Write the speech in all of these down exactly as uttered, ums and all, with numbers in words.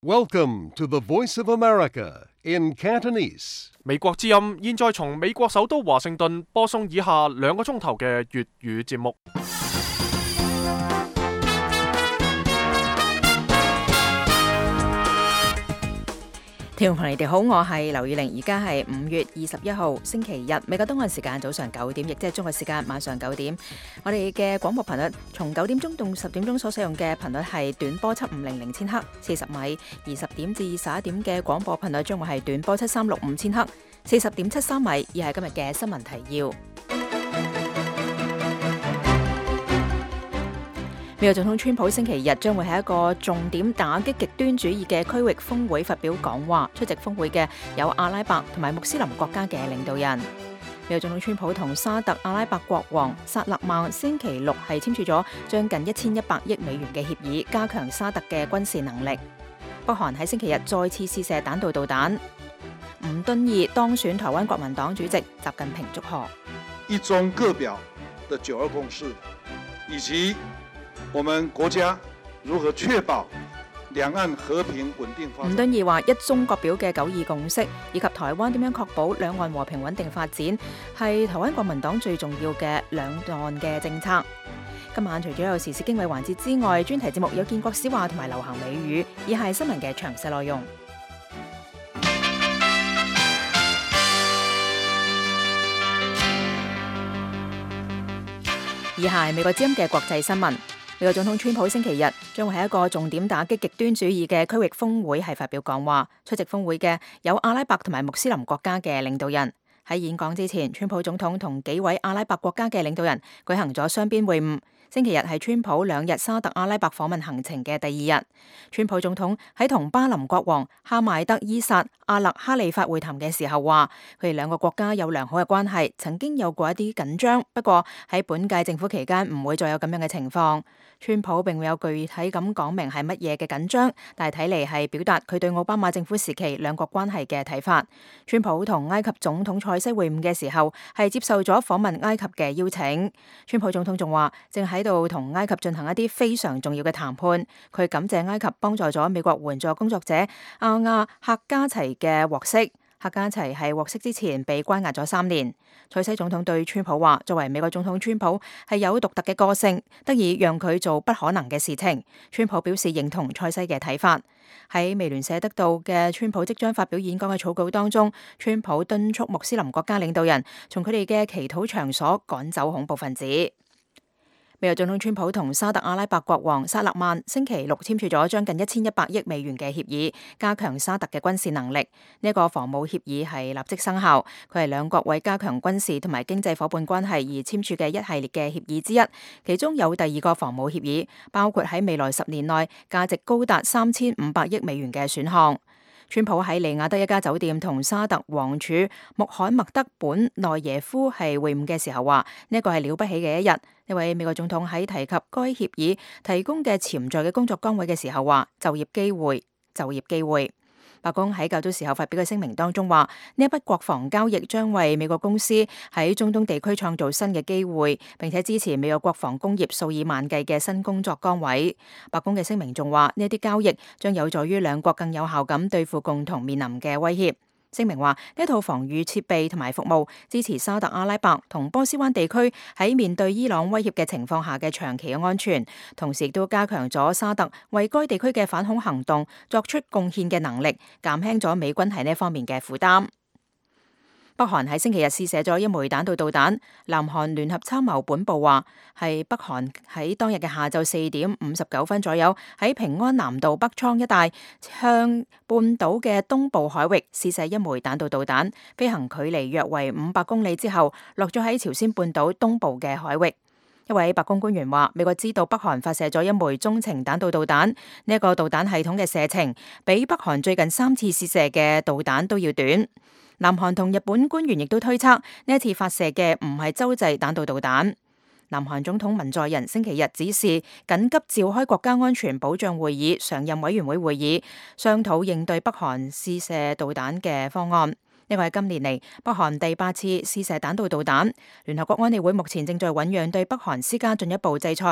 Welcome to the Voice of America in Cantonese. 美國之音現在從美國首都華盛頓播送以下兩個鐘頭嘅粵語節目。 聽眾朋友你哋好，我係劉宇玲，而家係五月二十一號星期日，美國東岸時間早上九點，亦即係中國時間晚上九點。我哋嘅廣播頻率從九點鐘到十點鐘所使用嘅頻率係短波七五零零千赫四十米，二十點至十一點嘅廣播頻率將會係短波七三六五千赫四十點七三米。而係今日嘅新聞提要。美國總統川普星期日將會喺一個重點打擊極端主義嘅區域峰會發表講話，出席峰會嘅有阿拉伯同埋穆斯林國家嘅領導人。美國總統川普同沙特阿拉伯國王薩勒曼星期六係簽署咗將近一千一百億美元嘅協議，加強沙特嘅軍事能力。北韓喺星期日再次試射彈道導彈。吳敦義當選台灣國民黨主席，習近平祝賀。 一中各表的九二共識，以及我們國家如何確保兩岸和平穩定發展。 吳敦義話：一中各表嘅九二共識以及台灣點樣確保兩岸和平穩定發展，係台灣國民黨最重要嘅兩岸嘅政策。今晚除咗有時事經緯環節之外，專題節目有建國史話同埋流行美語，以下係新聞嘅詳細內容。以下係美國之音嘅國際新聞。美國總統川普星期日將會喺一個重點打擊極端主義嘅區域峰會係發表講話，出席峰會嘅有阿拉伯同埋穆斯林國家嘅領導人。喺演講之前，川普總統同幾位阿拉伯國家嘅領導人舉行咗雙邊會晤。星期日係川普兩日沙特阿拉伯訪問行程嘅第二日。川普總統喺同巴林國王哈邁德伊薩阿勒哈利法會談嘅時候話，佢哋兩個國家有良好嘅關係，曾經有過一啲緊張，不過喺本屆政府期間唔會再有咁樣嘅情況。川普並沒有具體咁講明係乜嘢嘅緊張，但係睇嚟係表達佢對奧巴馬政府時期兩國關係嘅睇法。川普同埃及總統塞西會晤嘅時候係接受咗訪問埃及嘅邀請。川普總統仲話正喺度同埃及進行一啲非常重要嘅談判。佢感謝埃及幫助咗美國援助工作者阿亞克加齊嘅獲釋。克加齊係獲釋之前被關押咗三年。塞西總統對川普話：作為美國總統，川普係有獨特嘅個性，得以讓佢做不可能嘅事情。川普表示認同塞西嘅睇法。喺美聯社得到嘅川普即將發表演講嘅草稿當中，川普敦促穆斯林國家領導人從佢哋嘅祈禱場所趕走恐怖分子。美國總統川普同沙特阿拉伯國王薩勒曼星期六簽署咗將近一千一百億美元嘅協議，加強沙特嘅軍事能力。呢、這、一個防務協議係立即生效，佢係兩國為加強軍事同埋經濟夥伴關係而簽署嘅一系列嘅協議之一。其中有第二個防務協議，包括喺未來十年內價值高達三千五百億美元嘅選項。川普喺利雅得一家酒店同沙特王儲穆罕默德本內耶夫係會晤嘅時候話：呢一個係了不起嘅一日。呢位美國總統喺提及該協議提供嘅潛在嘅工作崗位嘅時候話：就業機會，就業機會。白宮喺較早時候發表嘅聲明當中話：呢一筆國防交易將為美國公司喺中東地區創造新嘅機會，並且支持美國國防工業數以萬計嘅新工作崗位。白宮嘅聲明仲話：呢一啲交易將有助於兩國更有效咁對付共同面臨嘅威脅。聲明話呢一套防禦設備同埋服務支持沙特阿拉伯同波斯灣地區喺面對伊朗威脅嘅情況下嘅長期嘅安全，同時亦都加強咗沙特為該地區嘅反恐行動作出貢獻嘅能力，減輕咗美軍喺呢方面嘅負擔。北韓喺星期日試射咗一枚彈道導彈，南韓聯合參謀本部話係北韓喺當日嘅下晝四點五十九分左右喺平安南道北倉一帶向半島嘅東部海域試射一枚彈道導彈，飛行距離約為五百公里之後落咗喺朝鮮半島東部嘅海域。一位白宮官員話：美國知道北韓發射咗一枚中程彈道導彈，呢、這、一個導彈系統嘅射程比北韓最近三次試射嘅導彈都要短。南韓同日本官員亦都推測呢一次發射嘅唔係洲際彈道導彈。南韓總統文在寅星期日指示緊急召開國家安全保障會議常任委員會會議，商討應對北韓試射導彈嘅方案。呢個係今年嚟北韓第八次試射彈道導彈。聯合國安理會目前正在醞釀對北韓施加進一步制裁。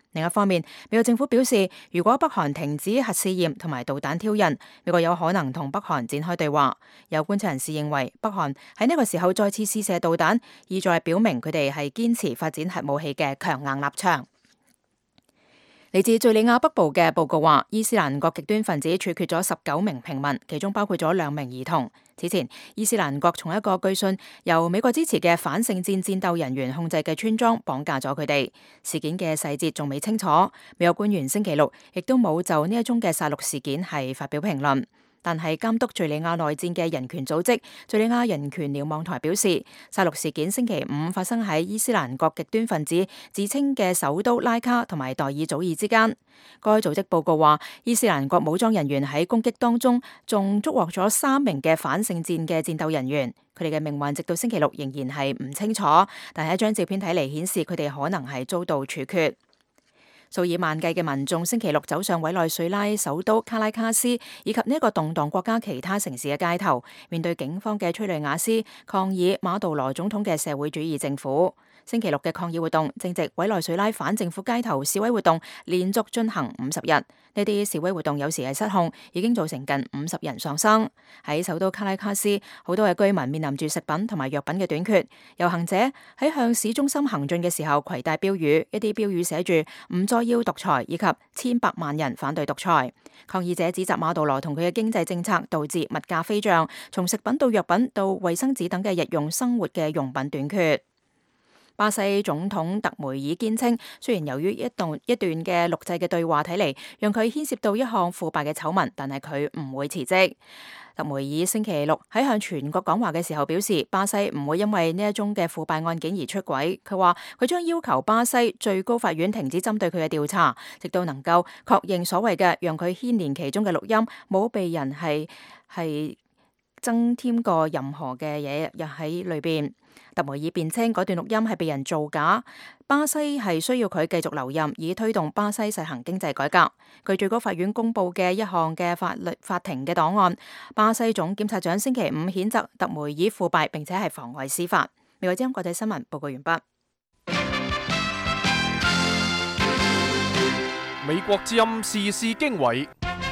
另一方面，美國政府表示，如果北韓停止核試驗同埋導彈挑釁，美國有可能同北韓展開對話。有觀察人士認為，北韓喺呢個時候再次試射導彈，意在表明佢哋係堅持發展核武器嘅強硬立場。嚟自敘利亞北部嘅報告話，伊斯蘭國極端分子處決咗十九名平民，其中包括咗兩名兒童。此前，伊斯蘭國從一個據信由美國支持嘅反聖戰戰鬥人員控制嘅村莊綁架咗佢哋。事件嘅細節仲未清楚，美國官員星期六亦都冇就呢一宗嘅殺戮事件係發表評論。但係監督敘利亞內戰嘅人權組織敘利亞人權瞭望台表示，殺戮事件星期五發生喺伊斯蘭國極端分子自稱嘅首都拉卡同埋代爾祖爾之間。該組織報告話，伊斯蘭國武裝人員喺攻擊當中仲捉獲咗三名嘅反聖戰嘅戰鬥人員，佢哋嘅命運直到星期六仍然係唔清楚，但係一張照片睇嚟顯示佢哋可能係遭到處決。數以萬計嘅民眾星期六走上委內瑞拉首都卡拉卡斯以及呢一個動盪國家其他城市嘅街頭，面對警方嘅催淚瓦斯，抗議馬杜羅總統嘅社會主義政府。星期六嘅抗議活動正值委內瑞拉反政府街頭示威活動連續進行五十日，呢啲示威活動有時係失控，已經造成近五十人喪生。喺首都卡拉卡斯，好多嘅居民面臨住食品同埋藥品嘅短缺。遊行者喺向市中心行進嘅時候攜帶標語，一啲標語寫住唔再要獨裁，以及千百萬人反對獨裁。抗議者指責馬杜羅同佢嘅經濟政策導致物價飛漲，從食品到藥品到衛生紙等嘅日用生活嘅用品短缺。巴西總統特梅爾堅稱，雖然由於一段一段嘅錄製嘅對話睇嚟，讓佢牽涉到一項腐敗嘅醜聞，但係佢唔會辭職。特梅爾星期六喺向全國講話嘅時候表示，巴西唔會因為呢一宗嘅腐敗案件而出軌。佢話佢將要求巴西最高法院停止針對佢嘅調查，直到能夠確認所謂嘅讓佢牽連其中嘅錄音冇被人係係增添過任何嘅嘢入喺裏邊。特梅爾辯稱嗰段錄音係被人造假，巴西係需要佢繼續留任，以推動巴西實行經濟改革。據最高法院公布嘅一項嘅法律法庭嘅檔案，巴西總檢察長星期五譴責特梅爾腐敗，並且係妨礙司法。美國之音國際新聞報告完畢。 美國之音時事經緯，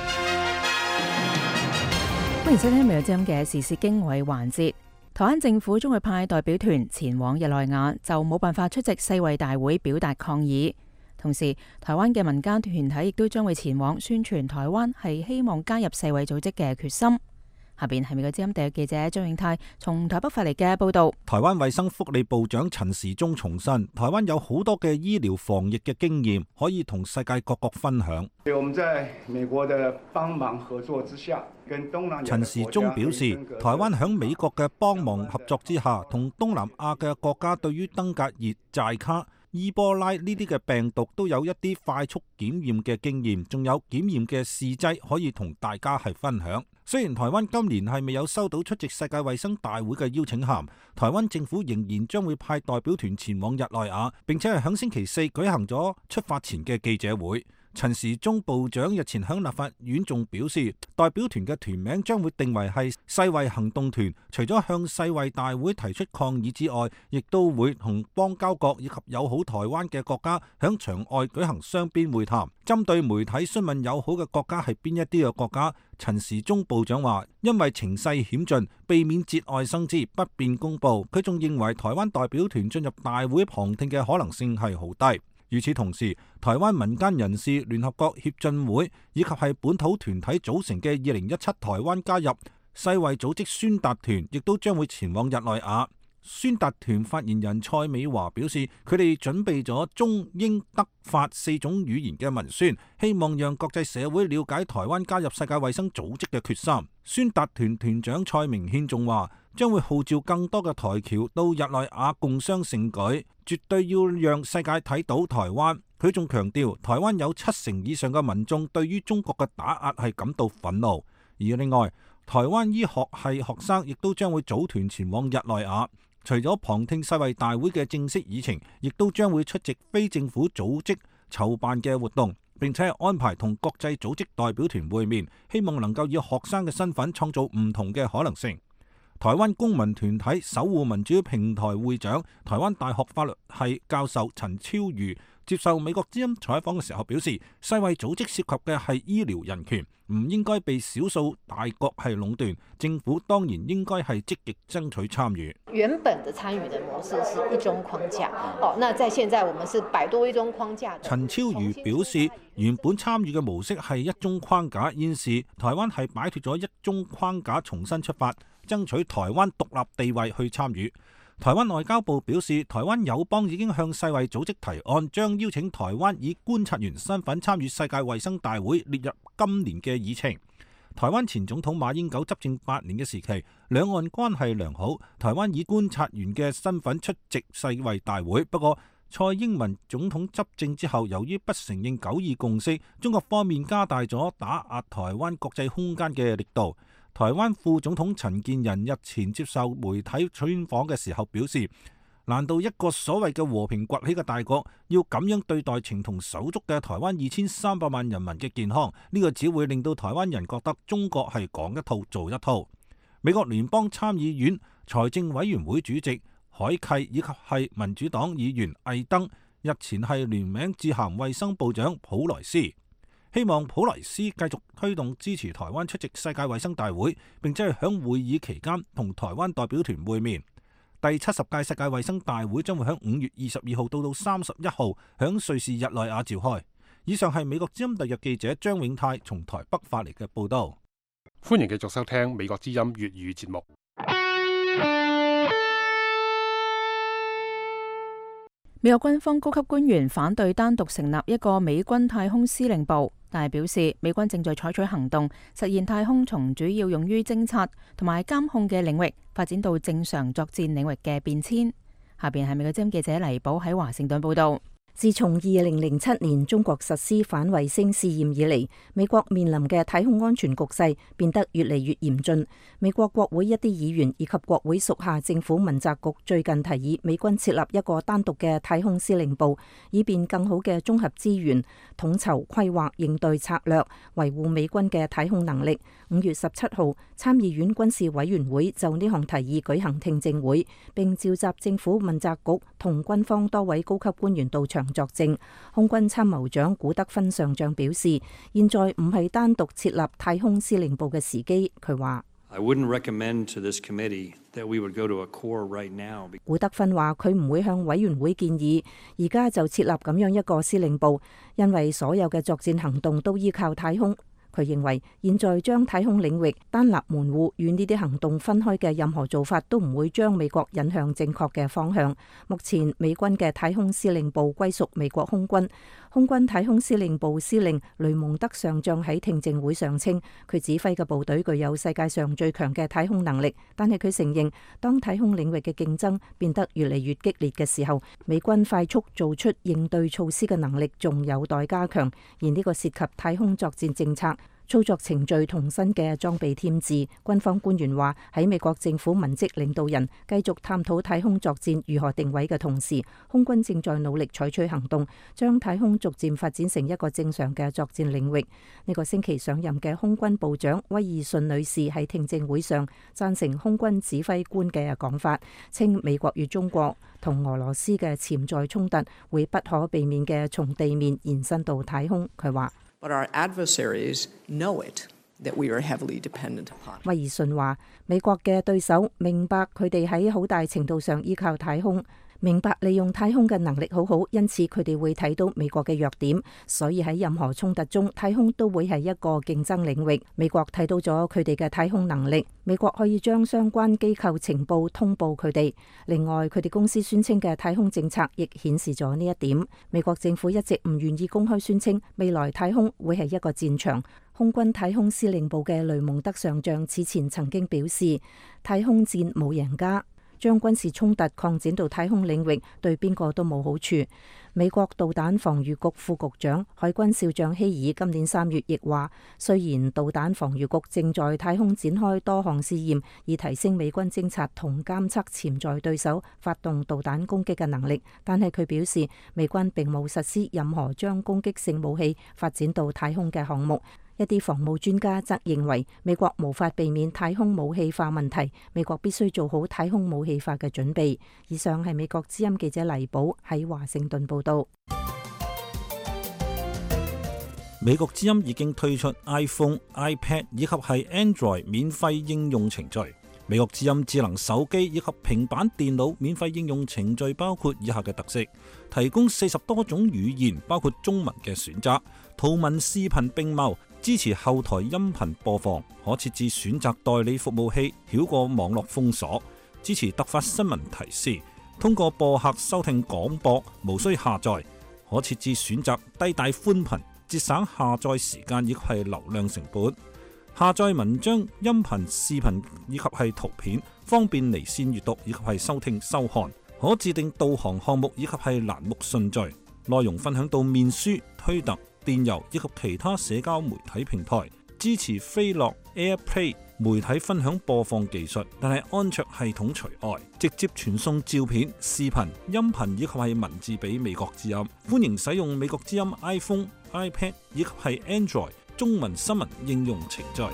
歡迎收聽美國之音嘅時事經緯環節。台灣政府將會派代表團前往日內瓦，就冇辦法出席世衛大會表達抗議。同時，台灣嘅民間團體亦都將會前往宣傳台灣係希望加入世衛組織嘅決心。下邊係美國之音第一記者張永泰從台北發嚟嘅報道。 台灣衛生福利部長陳時中重申，台灣有好多嘅醫療防疫嘅經驗可以同世界各國分享。 我們在美國的幫忙合作之下，跟東南亞陳時中表示，台灣響美國嘅幫忙合作之下，同東南亞嘅國家對於登革熱、寨卡、伊波拉呢啲嘅病毒都有一啲快速檢驗嘅經驗，仲有檢驗嘅試劑可以同大家係分享。雖然台灣今年係未有收到出席世界衛生大會嘅邀請函，台灣政府仍然將會派代表團前往日內瓦，並且係響星期四舉行咗出發前嘅記者會。陳時中部長日前響立法院仲表示，代表團嘅團名將會定為係世衛行動團，除咗向世衛大會提出抗議之外，亦都會同邦交國以及友好台灣嘅國家響場外舉行雙邊會談。針對媒體詢問友好嘅國家係邊一啲嘅國家，陳時中部長話，因為情勢險峻，避免節外生枝，不便公布。佢仲認為台灣代表團進入大會旁聽嘅可能性係好低。與此同時，台灣民間人士聯合國協進會以及係本土團體組成嘅二零一七台灣加入世衛組織宣達團，亦都將會前往日內瓦。宣達團發言人蔡美華表示，佢哋準備咗中英德法四種語言嘅文宣，希望讓國際社會了解台灣加入世界衛生組織嘅決心。宣達團團長蔡明憲仲話，將會號召更多嘅台僑到日內瓦共襄盛舉，絕對要讓世界睇到台灣。佢仲強調，台灣有七成以上嘅民眾對於中國嘅打壓係感到憤怒。而另外，台灣醫學系學生亦都將會組團前往日內瓦。除咗旁聽世衛大會嘅正式議程，亦都將會出席非政府組織籌辦嘅活動，並且係安排同國際組織代表團會面，希望能夠以學生嘅身份創造唔同嘅可能性。台灣公民團體守護民主平台會長、台灣大學法律系教授陳超瑜接受美國之音採訪嘅時候表示，世衛組織涉及嘅係醫療人權，唔應該被少數大國係壟斷。政府當然應該係積極爭取參與。 原本的參與的模式是一中框架，哦，那在現在我們是擺脫一中框架。 陳超如表示，原本參與嘅模式係一中框架，現時台灣係擺脫咗一中框架，重新出發，爭取台灣獨立地位去參與。台灣外交部表示，台灣友邦已經向世衛組織提案，將邀請台灣以觀察員身份參與世界衛生大會列入今年嘅議程。台灣前總統馬英九執政八年嘅時期，兩岸關係良好，台灣以觀察員嘅身份出席世衛大會。不過蔡英文總統執政之後，由於不承認九二共識，中國方面加大咗打壓台灣國際空間嘅力度。台灣副總統陳建仁日前接受媒體專訪嘅時候表示，難道一個所謂嘅和平崛起嘅大國要咁樣對待情同手足嘅台灣二千三百萬人民嘅健康？呢個只會令到台灣人覺得中國係講一套做一套。美國聯邦參議院財政委員會主席海契以及係民主黨議員魏登日前係聯名致函衛生部長普萊斯，希望普萊斯繼續推動支持台灣出席世界衛生大會，並且係響會議期間同台灣代表團會面。第七十屆世界衛生大會將會響五月二十二號到到三十一號響瑞士日內瓦召開。以上係美國之音特約記者張永泰從台北發嚟嘅報道。 歡迎繼續收聽美國之音粵語節目。 美國軍方高級官員反對單獨成立一個美軍太空司令部，但係表示美軍正在採取行動，實現太空從主要用於偵察同埋監控嘅領域發展到正常作戰領域嘅變遷。下邊係美國之音記者黎寶喺華盛頓報道。 自從二零零七年中國實施反衛星試驗以嚟，美國面臨嘅太空安全局勢變得越嚟越嚴峻。美國國會一啲議員以及國會屬下政府問責局最近提議美軍設立一個單獨嘅太空司令部，以便更好嘅綜合資源、統籌規劃應對策略，維護美軍嘅太空能力。五月十七號，參議院軍事委員會就呢項提議舉行聽證會，並召集政府問責局同軍方多位高級官員到場作證。空軍參謀長古德芬上將表示，現在唔係單獨設立太空司令部嘅時機。佢話古德芬話佢唔會向委員會建議而家就設立咁樣一個司令部，因為所有嘅作戰行動都依靠太空。佢認為現在將太空領域單立門戶與呢啲行動分開嘅任何做法都唔會將美國引向正確嘅方向。目前美軍嘅太空司令部歸屬美國空軍，空軍太空司令部司令雷蒙德上將喺聽證會上稱，佢指揮嘅部隊具有世界上最強嘅太空能力，但係佢承認當太空領域嘅競爭變得越嚟越激烈嘅時候，美軍快速做出應對措施嘅能力仲有待加強，而呢個涉及太空作戰政策、操作程序同新嘅裝備添置。軍方官員話，喺美國政府文職領導人繼續探討太空作戰如何定位嘅同時，空軍正在努力採取行動，將太空逐漸發展成一個正常嘅作戰領域。呢個星期上任嘅空軍部長威爾遜女士喺聽證會上贊成空軍指揮官嘅講法，稱美國與中國同俄羅斯嘅潛在衝突會不可避免嘅從地面延伸到太空。佢話 But our adversaries know it, that we are heavily dependent upon. 威爾遜話，美國嘅對手明白佢哋喺好大程度上依靠太空，明白利用太空嘅能力好好，因此佢哋會睇到美國嘅弱點，所以喺任何衝突中，太空都會係一個競爭領域。美國睇到咗佢哋嘅太空能力，美國可以將相關機構情報通報佢哋。另外，佢哋公司宣稱嘅太空政策亦顯示咗呢一點。美國政府一直唔願意公開宣稱未來太空會係一個戰場。空軍太空司令部嘅雷蒙德上將此前曾經表示，太空戰冇贏家。將軍事衝突擴展到太空領域，對邊個都冇好處。美國導彈防禦局副局長海軍少將希爾今年三月亦話，雖然導彈防禦局正在太空展開多項試驗，以提升美軍偵察同監測潛在對手發動導彈攻擊嘅能力，但係佢表示，美軍並冇實施任何將攻擊性武器發展到太空嘅項目。一啲防務專家則認為，美國無法避免太空武器化問題，美國必須做好太空武器化嘅準備。以上係美國之音記者黎寶喺華盛頓報道。 美國之音已經推出 iPhone、iPad 以及係 Android 免費應用程序。美國之音智能手機以及平板電腦免費應用程序包括以下嘅特色：提供四十多種語言，包括中文嘅選擇，圖文視頻並茂，支持後台音頻播放，可設置選擇代理服務器，繞過網絡封鎖，支持突發新聞提示，通過播客收聽廣播，無需下載，可設置選擇低帶寬頻，節省下載時間以及係流量成本。下載文章、音頻、視頻以及係圖片，方便離線閱讀以及係收聽收看。可自定導航項目以及係欄目順序，內容分享到面書、推特、電郵以及其他社交媒體平台。支持飛樂 AirPlay 媒體分享播放技術，但係安卓系統除外。直接傳送照片、視頻、音頻以及係文字俾美國之音。歡迎使用美國之音 iPhone、iPad 以及係 Android 中文新聞應用程序。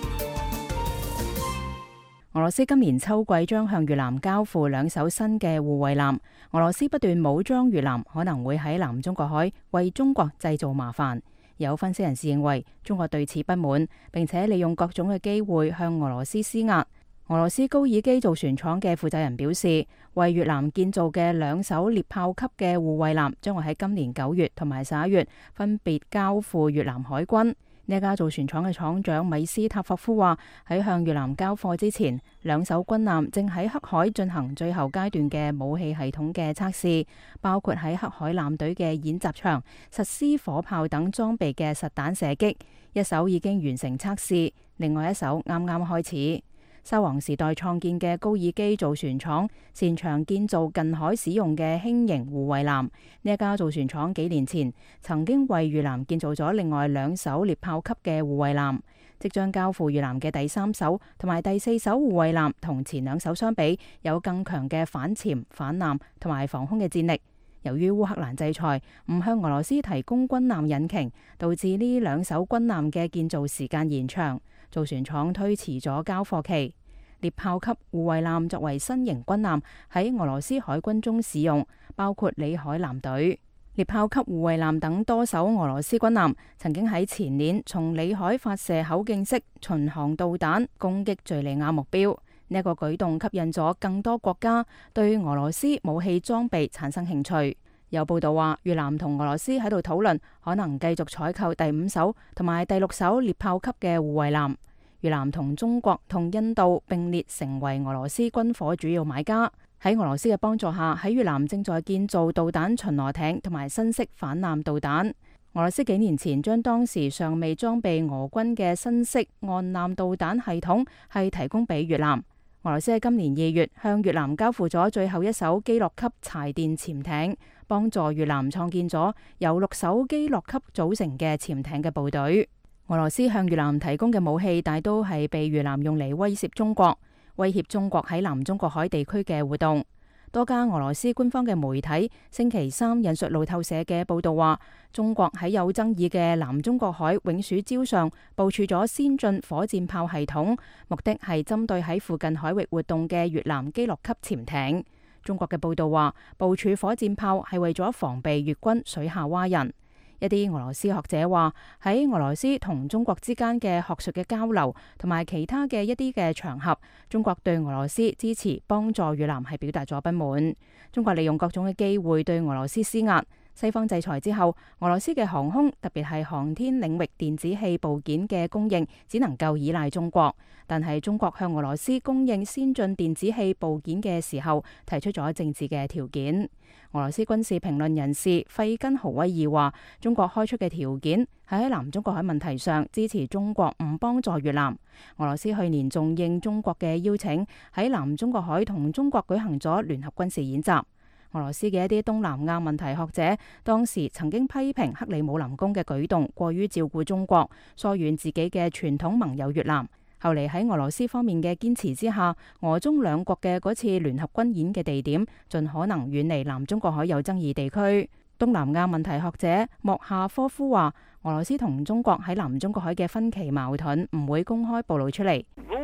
俄羅斯今年秋季將向越南交付兩艘新嘅護衛艦。俄羅斯不斷武裝越南，可能會喺南中國海為中國製造麻煩。有分析人士認為，中國對此不滿，並且利用各種嘅機會向俄羅斯施壓。俄羅斯高爾基造船廠嘅負責人表示，為越南建造嘅兩艘獵豹級嘅護衛艦將會喺今年九月同埋十一月分別交付越南海軍。呢家造船廠嘅廠長米斯塔霍夫話，喺向越南交貨之前，兩艘軍艦正喺黑海進行最後階段嘅武器系統嘅測試，包括喺黑海艦隊嘅演習場實施火炮等裝備嘅實彈射擊。一艘已經完成測試，另外一艘啱啱開始。沙皇時代創建嘅高爾基造船廠擅長建造近海使用嘅輕型護衛艦。呢一家造船廠幾年前曾經為越南建造咗另外兩艘獵豹級嘅護衛艦，即將交付越南嘅第三艘同埋第四艘護衛艦，同前兩艘相比，有更強嘅反潛、反艦同埋防空嘅戰力。由於烏克蘭制裁，唔向俄羅斯提供軍艦引擎，導致呢兩艘軍艦嘅建造時間延長，造船廠推遲咗交貨期。獵豹級護衛艦作為新型軍艦喺俄羅斯海軍中使用，包括里海艦隊。獵豹級護衛艦等多艘俄羅斯軍艦曾經喺前年從里海發射口徑式巡航導彈攻擊敘利亞目標。呢一個舉動吸引咗更多國家對俄羅斯武器裝備產生興趣。有報道話，越南同俄羅斯喺度討論可能繼續採購第五艘同埋第六艘獵豹級嘅護衛艦。越南同中國同印度並列成為俄羅斯軍火主要買家。喺俄羅斯嘅幫助下，喺越南正在建造導彈巡邏艇同埋新式反艦導彈。俄羅斯幾年前將當時尚未裝備俄軍嘅新式岸艦導彈系統係提供俾越南。俄羅斯喺今年二月向越南交付咗最後一艘基洛級柴電潛艇，幫助越南創建咗由六艘基洛級組成嘅潛艇嘅部隊。俄羅斯向越南提供嘅武器大都係被越南用嚟威懾中國，威脅中國喺南中國海地區嘅活動。多家俄羅斯官方嘅媒體星期三引述路透社嘅報道話，中國喺有爭議嘅南中國海永暑礁上部署咗先進火箭炮系統，目的係針對喺附近海域活動嘅越南基洛級潛艇。中國嘅報道話，部署火箭炮係為咗防備越軍水下蛙人。一啲俄羅斯學者話，喺俄羅斯同中國之間嘅學術嘅交流同埋其他嘅一啲嘅場合，中國對俄羅斯支持幫助越南係表達咗不滿。中國利用各種嘅機會對俄羅斯施壓。西方制裁之後，俄羅斯嘅航空特別係航天領域電子器部件嘅供應只能夠依賴中國。但係中國向俄羅斯供應先進電子器部件嘅時候，提出咗政治嘅條件。俄羅斯軍事評論人士費根豪威爾話，中國開出嘅條件係喺南中國海問題上支持中國唔幫助越南。俄羅斯去年仲應中國嘅邀請，喺南中國海同中國舉行咗聯合軍事演習。俄羅斯嘅一啲東南亞問題學者當時曾經批評克里姆林宮嘅舉動過於照顧中國，疏遠自己嘅傳統盟友越南。後嚟喺俄羅斯方面嘅堅持之下，俄中兩國嘅嗰次聯合軍演嘅地點盡可能遠離南中國海有爭議地區。東南亞問題學者莫夏科夫話，俄羅斯同中國喺南中國海嘅分歧矛盾唔會公開暴露出嚟。 如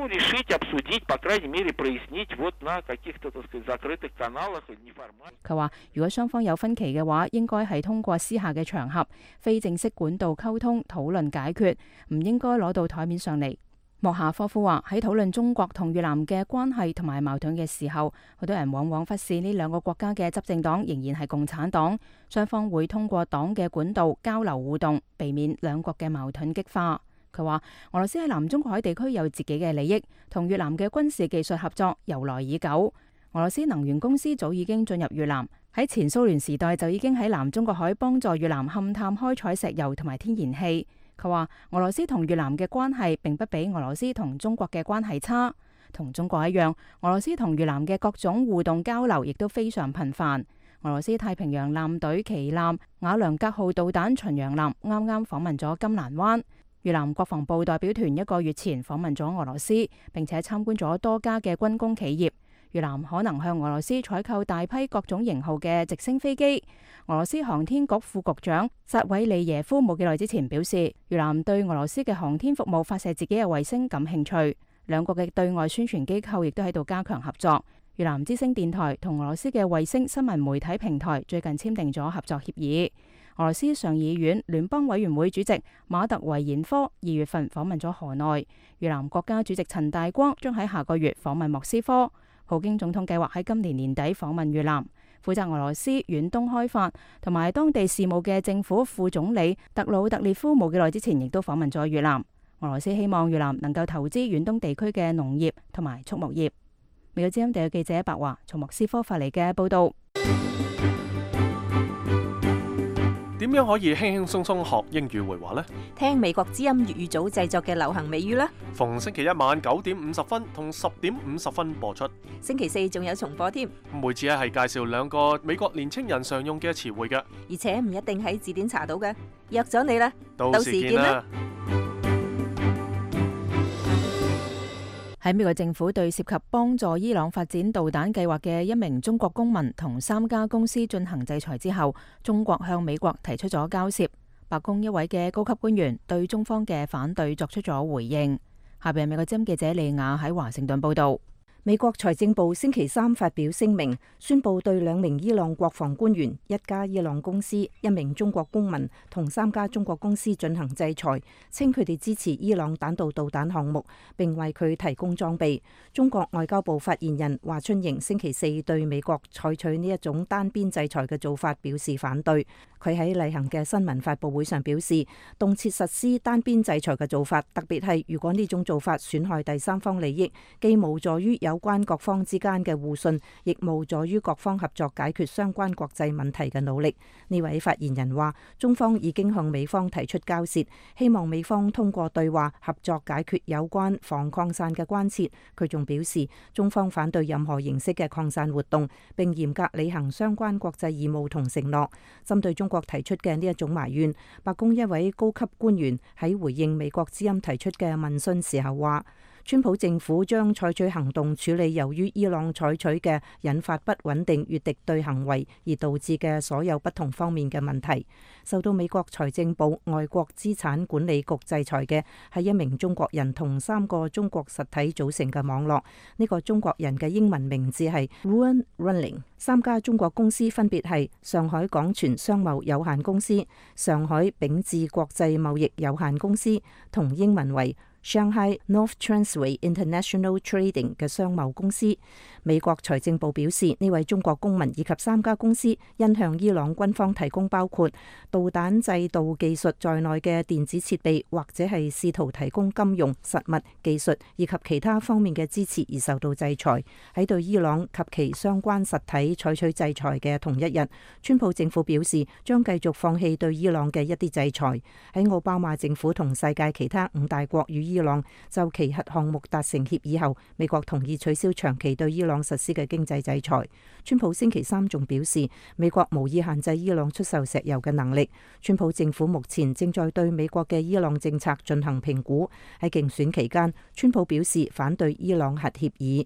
佢話：如果雙方有分歧嘅話，應該係通過私下嘅場合、非正式管道溝通討論解決，唔應該攞到台面上嚟。莫夏科夫話：喺討論中國同越南嘅關係同埋矛盾嘅時候，好多人往往忽視呢兩個國家嘅執政黨仍然係共產黨，雙方會通過黨嘅管道交流互動，避免兩國嘅矛盾激化。佢話：俄羅斯喺南中國海地區有自己嘅利益，同越南嘅軍事技術合作由來已久。俄羅斯能源公司早已經進入越南，喺前蘇聯時代就已經喺南中國海幫助越南勘探開採石油同埋天然氣。佢話：俄羅斯同越南嘅關係並不比俄羅斯同中國嘅關係差，同中國一樣，俄羅斯同越南嘅各種互動交流亦都非常頻繁。俄羅斯太平洋艦隊旗艦瓦良格號導彈巡洋艦啱啱訪問咗金蘭灣。越南國防部代表團一個月前訪問咗俄羅斯，並且參觀咗多家嘅軍工企業。越南可能向俄羅斯採購大批各種型號嘅直升飛機。俄羅斯航天局副局長薩韋利耶夫冇幾耐之前表示，越南對俄羅斯嘅航天服務發射自己嘅衛星感興趣。兩國嘅對外宣傳機構亦都喺度加強合作。越南之聲電台同俄羅斯嘅衛星新聞媒體平台最近簽訂咗合作協議。俄羅斯上議院聯邦委員會主席馬特維延科二月份訪問咗河內。越南國家主席陳大光將喺下個月訪問莫斯科。普京總統計劃喺今年年底訪問越南。負責俄羅斯遠東開發同埋當地事務嘅政府副總理特魯特列夫冇幾耐之前亦都訪問咗越南。俄羅斯希望越南能夠投資遠東地區嘅農業同埋畜牧業。美國之音地記者白華從莫斯科發嚟嘅報道。 點樣可以輕輕鬆鬆學英語會話呢？ 聽美國之音粵語組製作嘅流行美語啦。 逢星期一晚九點五十分同十點五十分播出。 星期四仲有重播添。 每次咧係介紹兩個美國年青人常用嘅詞彙嘅， 而且唔一定喺字典查到嘅。約咗你啦， 到時見啦。 喺美國政府對涉及幫助伊朗發展導彈計劃嘅一名中國公民同三家公司進行制裁之後，中國向美國提出咗交涉。白宮一位嘅高級官員對中方嘅反對作出咗回應。下邊美國之音記者利亞喺華盛頓報道。美國財政部星期三發表聲明，宣布對兩名伊朗國防官員、一家伊朗公司、一名中國公民同三家中國公司進行制裁，稱佢哋支持伊朗彈道導彈項目，並為佢提供裝備。中國外交部發言人華春瑩星期四對美國採取呢一種單邊制裁嘅做法表示反對。佢喺例行嘅新聞發佈會上表示，動輒實施單邊制裁嘅做法，特別係如果呢種做法損害第三方利益，既無助於有關各方之間嘅互信，亦無助於各方合作解決相關國際問題嘅努力。呢位發言人話，中方已經向美方提出交涉，希望美方通過對話合作解決有關防擴散嘅關切。佢仲表示，中方反對任何形式嘅擴散活動，並嚴格履行相關國際義務同承諾。針對中國提出嘅呢一種埋怨，白宮一位高級官員喺回應美國之音提出嘅問詢時候話，川普政府將採取行動處理由於伊朗採取嘅引發不穩定與敵對行為而導致嘅所有不同方面嘅問題。受到美國財政部外國資產管理局制裁嘅係一名中國人同三個中國實體組成嘅網絡。呢個中國人嘅英文名字係 Ruan Running。三家中國公司分別係上海港泉商貿有限公司、上海秉智國際貿易有限公司同英文為Shanghai North Transway International Trading 嘅商貿公司。美國財政部表示，呢位中國公民以及三家公司因向伊朗軍方提供包括導彈制導技術在內嘅電子設備，或者係試圖提供金融、實物、技術以及其他方面嘅支持而受到制裁。喺對伊朗及其相關實體採取制裁嘅同一日，川普政府表示將繼續放棄對伊朗嘅一啲制裁。喺奧巴馬政府同世界其他五大國與伊朗就其核項目達成協議後，美國同意取消長期對伊朗實施嘅經濟制裁。川普星期三仲表示，美國無意限制伊朗出售石油嘅能力。川普政府目前正在對美國嘅伊朗政策進行評估。喺競選期間，川普表示反對伊朗核協議。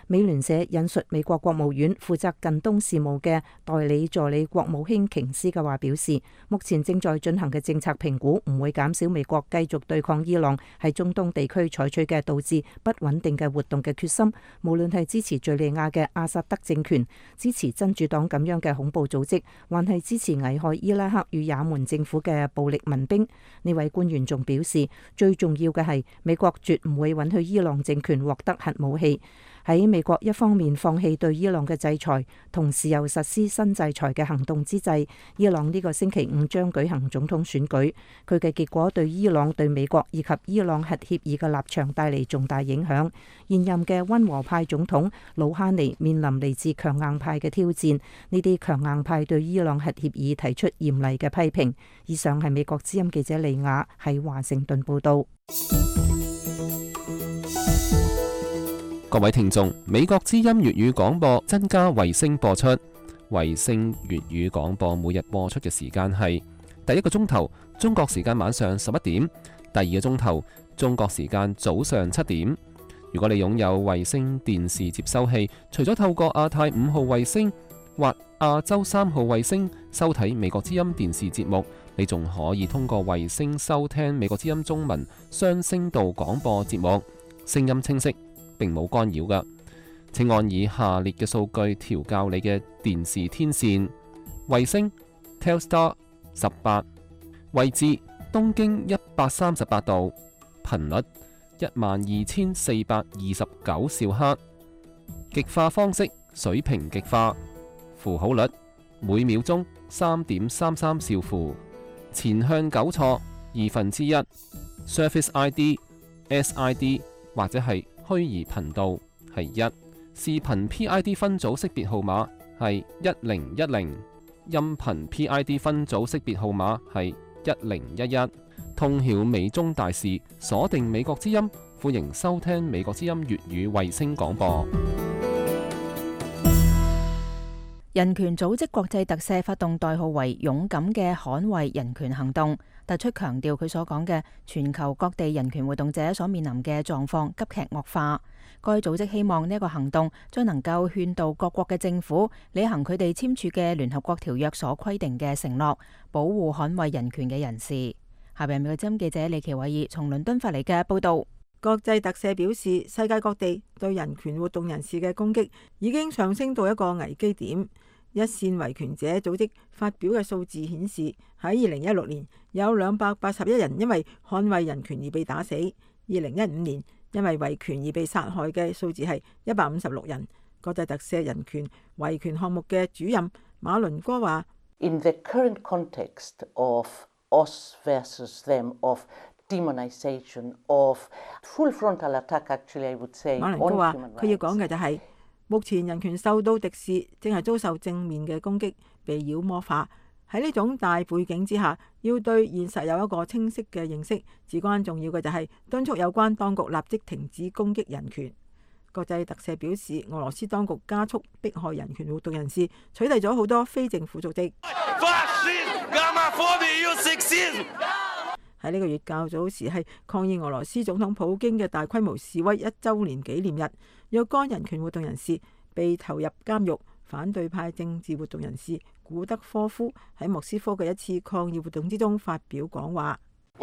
美聯社引述美國國務院負責近東事務嘅代理助理國務卿瓊斯嘅話表示，目前正在進行嘅政策評估唔會減少美國繼續對抗伊朗喺中東地區採取嘅導致不穩定嘅活動嘅決心，無論係支持敘利亞嘅阿薩德政權、支持真主黨咁樣嘅恐怖組織，還係支持危害伊拉克與也門政府嘅暴力民兵。呢位官員仲表示，最重要嘅係美國絕唔會允許伊朗政權獲得核武器。喺美國一方面放棄對伊朗嘅制裁，同時又實施新制裁嘅行動之際，伊朗呢個星期五將舉行總統選舉，佢嘅結果對伊朗、對美國以及伊朗核協議嘅立場帶嚟重大影響。現任嘅溫和派總統魯哈尼面臨嚟自強硬派嘅挑戰，呢啲強硬派對伊朗核協議提出嚴厲嘅批評。以上係美國之音記者利亞喺華盛頓報道。 各位聽眾，美國之音粵語廣播增加衛星播出。衛星粵語廣播每日播出嘅時間係第一個鐘頭中國時間晚上十一點，第二個鐘頭中國時間早上七點。如果你擁有衛星電視接收器，除咗透過亞太五號衛星或亞洲三號衛星收睇美國之音電視節目，你仲可以通過衛星收聽美國之音中文雙聲道廣播節目，聲音清晰，並冇干擾㗎。請按以下列嘅數據調校你嘅電視天線：衛星 Telstar 十八，位置東經一百三十八度，頻率一萬二千四百二十九兆赫，極化方式水平極化，符號率每秒鐘三點三三兆符，前向糾錯二分之一 ，Surface I D、S I D 或者係虛擬頻道係一，視頻 P I D 分組識別號碼係一零一零，音頻 P I D 分組識別號碼係一零一一。通曉美中大事，鎖定美國之音，歡迎收聽美國之音粵語衛星廣播。 人權組織國際特赦發動代號為勇敢嘅捍衛人權行動，突出強調佢所講嘅全球各地人權活動者所面臨嘅狀況急劇惡化。該組織希望呢一個行動將能夠勸導各國嘅政府履行佢哋簽署嘅聯合國條約所規定嘅承諾，保護捍衛人權嘅人士。下邊係美國之音記者李奇偉爾從倫敦發嚟嘅報道。 國際特赦表示，世界各地對人權活動人士嘅攻擊已經上升到一個危機點。一線維權者組織發表嘅數字顯示，喺二零一六年有兩百八十一人因為捍衛人權而被打死；二零一五年因為維權而被殺害嘅數字係一百五十六人。國際特赦人權維權項目嘅主任馬倫哥話：In the current context of us versus them of demonization of full frontal attack, actually I would say。馬倫哥話：佢要講嘅就係、是。目前人權受到敵視，正係遭受正面嘅攻擊，被妖魔化。喺呢種大背景之下，要對現實有一個清晰嘅認識，至關重要嘅就係敦促有關當局立即停止攻擊人權。國際特赦表示，俄羅斯當局加速迫害人權活動人士，取締咗好多非政府組織。喺呢個月較早時係抗議俄羅斯總統普京嘅大規模示威一週年紀念日，若干人權活動人士被投入監獄。反對派政治活動人士古德科夫喺莫斯科嘅一次抗議活動之中發表講話。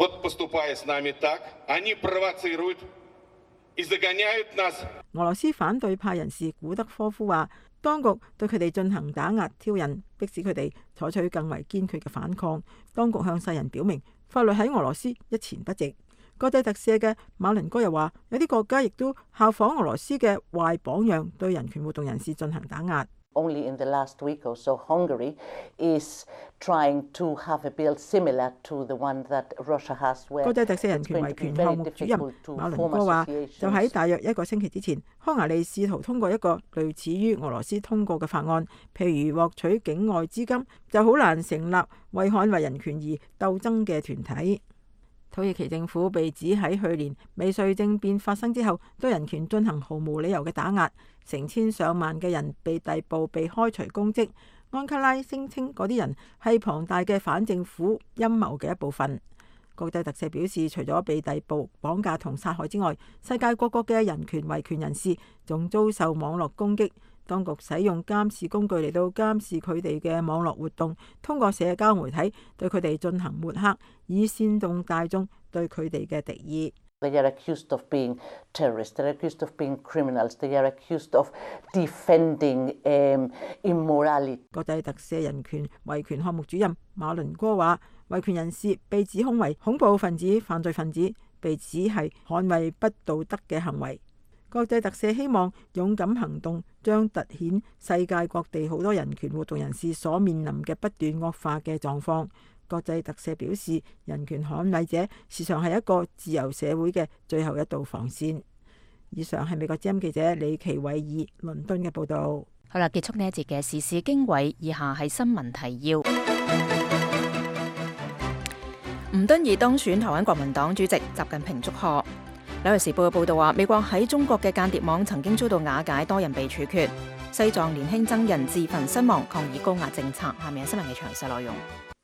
俄羅斯反對派人士古德科夫話，當局對佢哋進行打壓挑釁，迫使佢哋採取更為堅決嘅反抗。當局向世人表明，法律喺俄羅斯一錢不值。國際特赦嘅馬倫哥又話，有啲國家亦都效仿俄羅斯嘅壞榜樣，對人權活動人士進行打壓。Only in the last week or so, Hungary is trying to have a bill similar to the one that Russia has. 國際特赦人權維權項目主任馬倫哥話，就喺大約一個星期之前，匈牙利試圖通過一個類似於俄羅斯通過嘅法案，譬如獲取境外資金，就好難成立為捍衛人權而鬥爭嘅團體。土耳其政府被指喺去年美稅政變發生之後，對人權進行毫無理由嘅打壓，成千上萬嘅人被逮捕、被開除公職。安卡拉聲稱嗰啲人係龐大嘅反政府陰謀嘅一部分。 國際特赦表示，除咗被逮捕、綁架同殺害之外，世界各國嘅人權維權人士仲遭受網絡攻擊。當局使用監視工具嚟到監視佢哋嘅網絡活動，通過社交媒體對佢哋進行抹黑，以煽動大眾對佢哋嘅敵意。 They are accused of being terrorists. They are accused of being criminals. They are accused of defending immorality. 國際特赦人權維權項目主任馬倫哥話，維權人士被指控為恐怖分子、犯罪分子，被指係捍衛不道德嘅行為。國際特赦希望勇敢行動將突顯世界各地好多人權活動人士所面臨嘅不斷惡化嘅狀況。國際特赦表示，人權捍衛者時常係一個自由社會嘅最後一道防線。以上係美國之音記者李奇偉爾倫敦嘅報導。 好啦，結束呢一節嘅時事經緯，以下係新聞提要。吳敦義當選台灣國民黨主席，習近平祝賀。紐約時報嘅報導話，美國喺中國嘅間諜網曾經遭到瓦解，多人被處決。西藏年輕僧人自焚身亡，抗議高壓政策。下面係新聞嘅詳細內容。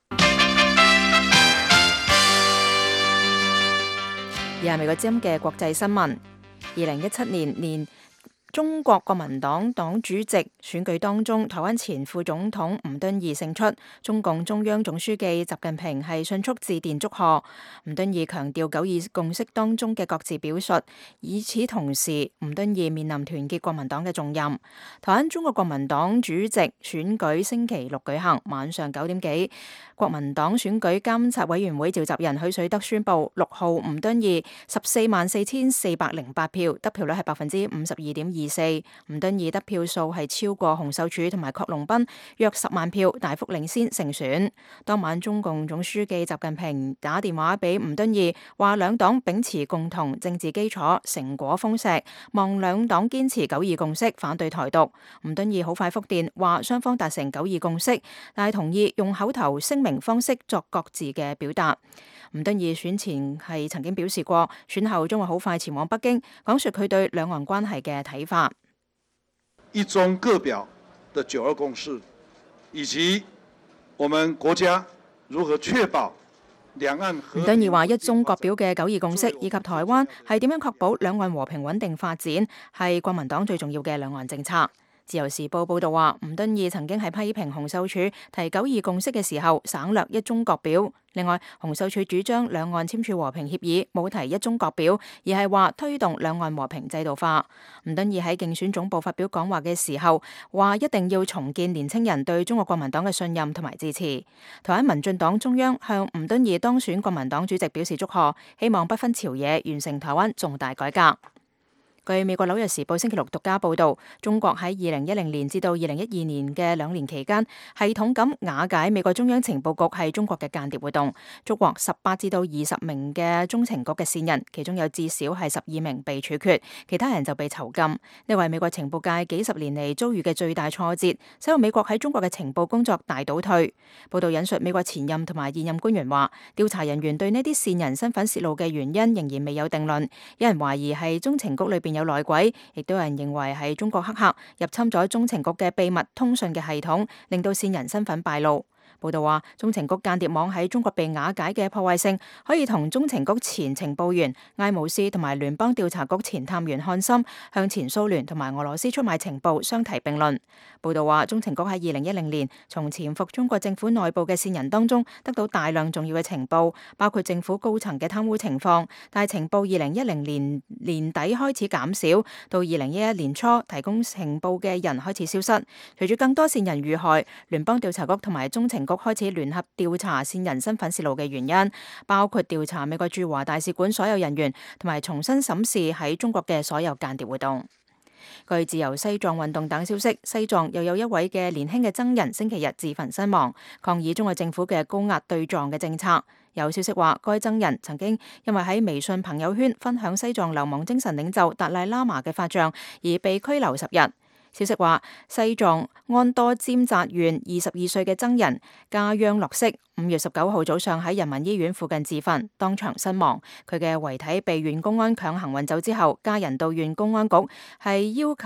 而係美國之音嘅國際新聞，二零一七年年中國國民黨黨主席選舉當中，台灣前副總統吳敦義勝出，中共中央總書記習近平係迅速致電祝賀。吳敦義強調九二共識當中嘅各自表述，與此同時，吳敦義面臨團結國民黨嘅重任。台灣中國國民黨主席選舉星期六舉行，晚上九點幾，國民黨選舉監察委員會召集人許水德宣布，六號吳敦義十四萬四千四百零八票，得票率係百分之五十二點二四。吳敦義得票數係超過洪秀柱同埋郝龍斌約十萬票，大幅領先勝選。當晚中共總書記習近平打電話俾吳敦義，話兩黨秉持共同政治基礎，成果豐碩，望兩黨堅持九二共識，反對台獨。吳敦義好快覆電，話雙方達成九二共識，但係同意用口頭聲明方式作各自嘅表達。吳敦義選前係曾經表示過，選後將會好快前往北京，講述佢對兩岸關係嘅睇法。 一中各表的九二共識，以及我們國家如何確保兩岸和平。 吳敦義話：一中各表嘅九二共識以及台灣係點樣確保兩岸和平穩定發展，係國民黨最重要嘅兩岸政策。自由時報報導話，吳敦義曾經係批評洪秀柱提九二共識嘅時候省略一中各表。另外，洪秀柱主張兩岸簽署和平協議，冇提一中各表，而係話推動兩岸和平制度化。吳敦義喺競選總部發表講話嘅時候話，一定要重建年輕人對中國國民黨嘅信任同埋支持。台灣民進黨中央向吳敦義當選國民黨主席表示祝賀，希望不分朝野完成台灣重大改革。據美國紐約時報星期六獨家報導，中國喺二零一零年至到二零一二年嘅兩年期間，系統咁瓦解美國中央情報局係中國嘅間諜活動，捉獲十八至到二十名嘅中情局嘅線人，其中有至少係十二名被處決，其他人就被囚禁。呢為美國情報界幾十年嚟遭遇嘅最大挫折，使到美國喺中國嘅情報工作大倒退。報導引述美國前任同埋現任官員話，調查人員對呢啲線人身份泄露嘅原因仍然未有定論，有人懷疑係中情局裏邊有內鬼，亦都有人認為係中國黑客入侵咗中情局嘅秘密通訊嘅系統，令到線人身份敗露。報道話，中情局間諜網喺中國被瓦解嘅破壞性，可以同中情局前情報員艾姆斯同埋聯邦調查局前探員漢森向前蘇聯同埋俄羅斯出賣情報相提並論。報道話，中情局喺二零一零年從潛伏中國政府內部嘅線人當中得到大量重要嘅情報，包括政府高層嘅貪污情況，但係情報二零一零年年底開始減少，到二零一一年初提供情報嘅人開始消失。隨住更多線人遇害，聯邦調查局同埋中情局開始聯合調查線人身份泄露嘅原因，包括調查美國駐華大使館所有人員，同埋重新審視喺中國嘅所有間諜活動。據自由西藏運動等消息，西藏又有一位嘅年輕嘅僧人星期日自焚身亡，抗議中國政府嘅高壓對藏嘅政策。有消息話，該僧人曾經因為喺微信朋友圈分享西藏流亡精神領袖達賴喇嘛嘅法像而被拘留十日。消息話，西藏安多尖扎縣二十二歲嘅僧人加央樂色五月十九號早上喺人民醫院附近自焚，當場身亡。佢嘅遺體被縣公安強行運走之後，家人到縣公安局係要求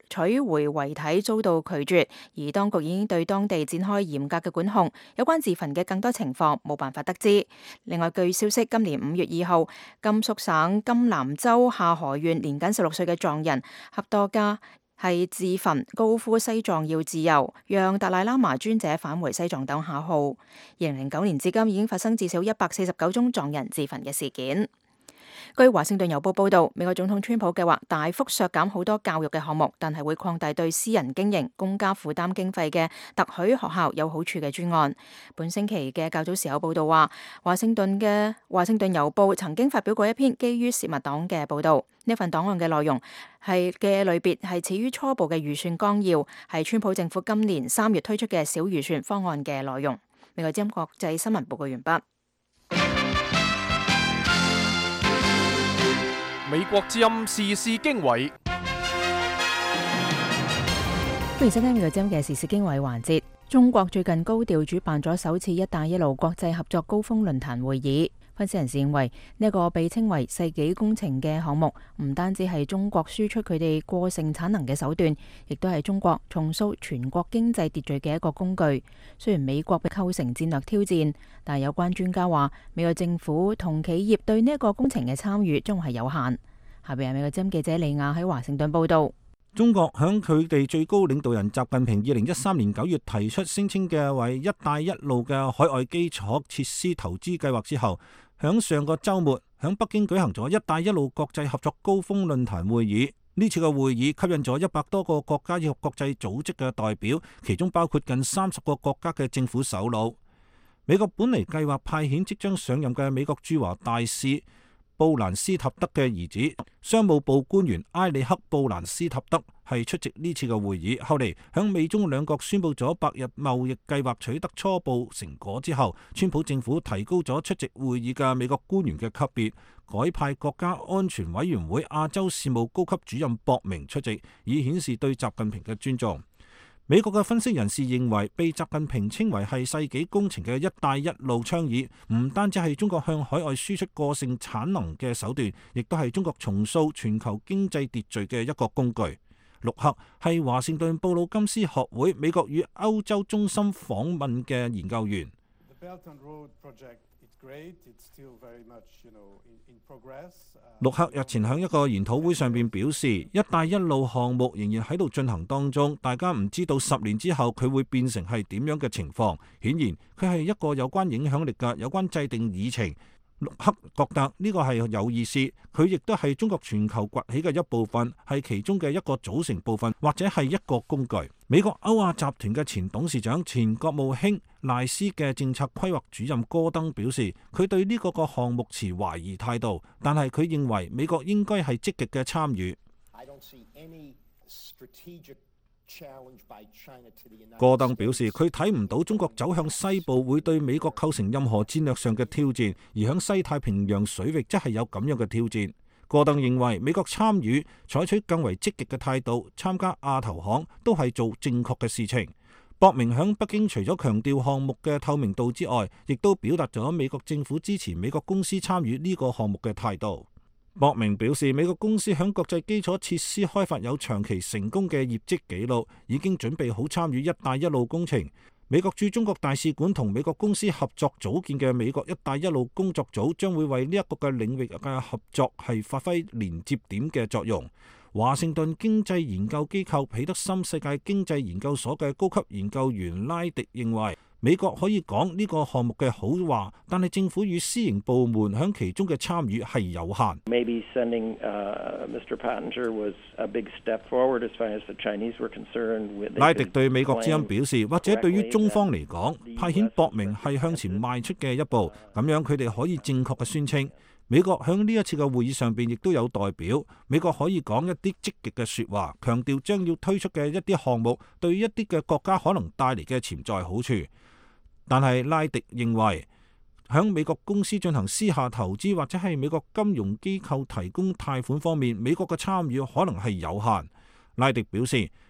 取回遺體遭到拒絕，而當局已經對當地展開嚴格嘅管控。有關自焚嘅更多情況冇辦法得知。另外，據消息，今年五月二號，甘肅省甘南州下河縣年僅十六歲嘅藏人恰多加係自焚，高呼西藏要自由，讓達賴喇嘛尊者返回西藏等口號。二零零九年至今已經發生至少一百四十九宗藏人自焚嘅事件。據華盛頓郵報報導，美國總統川普計劃大幅削減好多教育嘅項目，但係會擴大對私人經營、公家負擔經費嘅特許學校有好處嘅專案。本星期嘅較早時候報導話，華盛頓嘅華盛頓郵報曾經發表過一篇基於洩密黨嘅報導。呢份檔案嘅內容係嘅類別係始於初步嘅預算綱要，係川普政府今年三月推出嘅小預算方案嘅內容。美國之音國際新聞報告完畢。 美國之音時事經緯， 歡迎收聽美國之音嘅時事經緯環節。中國最近高調主辦咗首次一帶一路國際合作高峰論壇會議。分析人士認為，呢一個被稱為世紀工程嘅項目，唔單止係中國輸出佢哋過剩產能嘅手段，亦都係中國重塑全國經濟秩序嘅一個工具。雖然美國被構成戰略挑戰，但係有關專家話，美國政府同企業對呢一個工程嘅參與將係有限。下邊係美國之音記者李亞喺華盛頓報道。 中國響佢哋最高領導人習近平二零一三年九月提出聲稱嘅為一帶一路嘅海外基礎設施投資計劃之後，響上個週末響北京舉行咗一帶一路國際合作高峰論壇會議。呢次嘅會議吸引咗一百多個國家以及國際組織嘅代表，其中包括近三十個國家嘅政府首腦。美國本嚟計劃派遣即將上任嘅美國駐華大使布蘭斯塔德嘅兒子，商務部官員埃里克布蘭斯塔德係出席呢次嘅會議。後嚟響美中兩國宣布咗百日貿易計劃取得初步成果之後，川普政府提高咗出席會議嘅美國官員嘅級別，改派國家安全委員會亞洲事務高級主任博明出席，以顯示對習近平嘅尊重。美國嘅分析人士認為，被習近平稱為係世紀工程嘅一帶一路倡議，唔單止係中國向海外輸出過剩產能嘅手段，亦都係中國重塑全球經濟秩序嘅一個工具。陸克係華盛頓布魯金斯學會美國與歐洲中心訪問嘅研究員。陸克日前喺一個研討會上邊表示，一帶一路項目仍然喺度進行當中，大家唔知道十年之後佢會變成係點樣嘅情況。顯然佢係一個有關影響力嘅、有關制定議程。陸克覺得呢個係有意思，佢亦都係中國全球崛起嘅一部分，係其中嘅一個組成部分，或者係一個工具。美國歐亞集團嘅前董事長、前國務卿賴斯嘅政策規劃主任戈登表示，佢對呢個個項目持懷疑態度，但係佢認為美國應該係積極嘅參與。戈登表示，佢睇唔到中國走向西部會對美國構成任何戰略上嘅挑戰，而響西太平洋水域則係有咁樣嘅挑戰。戈登認為美國參與採取更為積極嘅態度，參加亞投行都係做正確嘅事情。博明響北京除咗強調項目嘅透明度之外，亦都表達咗美國政府支持美國公司參與呢個項目嘅態度。博明表示，美國公司響國際基礎設施開發有長期成功嘅業績記錄，已經準備好參與一帶一路工程。美國駐中國大使館同美國公司合作組建嘅美國一帶一路工作組將會為呢一個嘅領域嘅合作係發揮連接點嘅作用。華盛頓經濟研究機構彼得森世界經濟研究所嘅高級研究員拉迪認為，美國可以講呢個項目嘅好話，但係政府與私營部門響其中嘅參與係有限。 Maybe sending, uh, Mister Pottinger was a big step forward as far as the Chinese were concerned with. 拉迪對美國之音表示，或者對於中方嚟講，派遣博明係向前邁出嘅一步，咁樣佢哋可以正確嘅宣稱。美國響呢一次嘅會議上邊亦都有代表，美國可以講一啲積極嘅說話，強調將要推出嘅一啲項目對一啲嘅國家可能帶嚟嘅潛在好處。但係拉迪認為，響美國公司進行私下投資或者係美國金融機構提供貸款方面，美國嘅參與可能係有限。拉迪表示，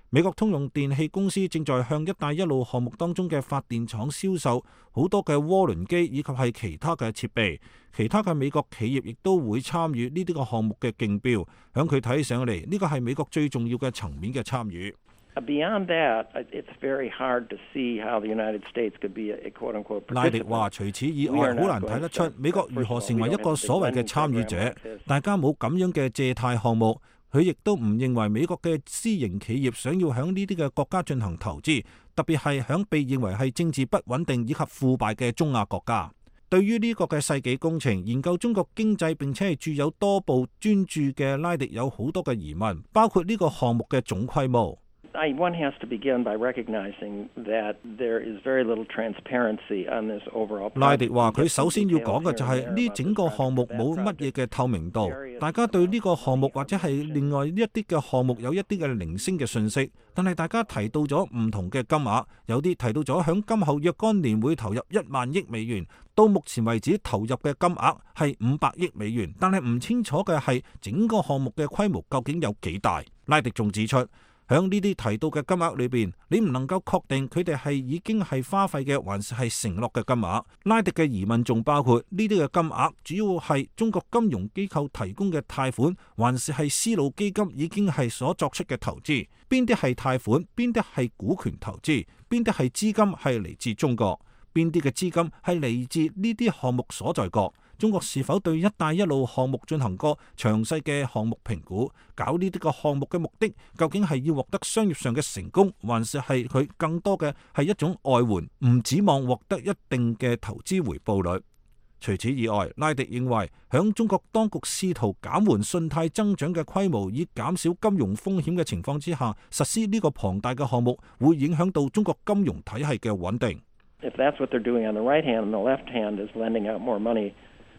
美國通用電氣公司正在向一帶一路項目當中嘅發電廠銷售好多嘅渦輪機以及係其他嘅設備，其他嘅美國企業亦都會參與呢啲個項目嘅競標。響佢睇上嚟，呢個係美國最重要嘅層面嘅參與。 Beyond that, it's very hard to see how the United States could be a quote-unquote participant. 拉迪話：除此以外，好難睇得出美國如何成為一個所謂嘅參與者。大家冇咁樣嘅借貸項目，佢亦都唔認為美國嘅私營企業想要響呢啲嘅國家進行投資，特別係響被認為係政治不穩定以及腐敗嘅中亞國家。對於呢個嘅世紀工程，研究中國經濟並且係著有多部專著嘅拉迪有好多嘅疑問，包括呢個項目嘅總規模。 One has to begin by recognizing that there is very little transparency on this overall project. 拉迪話：佢首先要講嘅就係呢整個項目冇乜嘢嘅透明度，大家對呢個項目或者係另外一啲嘅項目有一啲嘅零星嘅信息，但係大家提到咗唔同嘅金額，有啲提到咗響今後若干年會投入一萬億美元，到目前為止投入嘅金額係五百億美元，但係唔清楚嘅係整個項目嘅規模究竟有幾大。拉迪仲指出，響呢啲提到嘅金額裏邊，你唔能夠確定佢哋係已經係花費嘅，還是係承諾嘅金額。拉迪嘅疑問仲包括呢啲嘅金額主要係中國金融機構提供嘅貸款，還是係絲路基金已經係所作出嘅投資？邊啲係貸款？邊啲係股權投資？邊啲係資金係嚟自中國？邊啲嘅資金係嚟自呢啲項目所在國？中國是否對一帶一路項目進行過詳細嘅項目評估？搞呢啲個項目嘅目的究竟係要獲得商業上嘅成功，還是係佢更多嘅係一種外援，唔指望獲得一定嘅投資回報率？除此以外，拉迪認為響中國當局試圖減緩信貸增長嘅規模，以減少金融風險嘅情況之下，實施呢個龐大嘅項目會影響到中國金融體系嘅穩定。 If that's what they're doing on the right hand, and the left hand is lending out more money.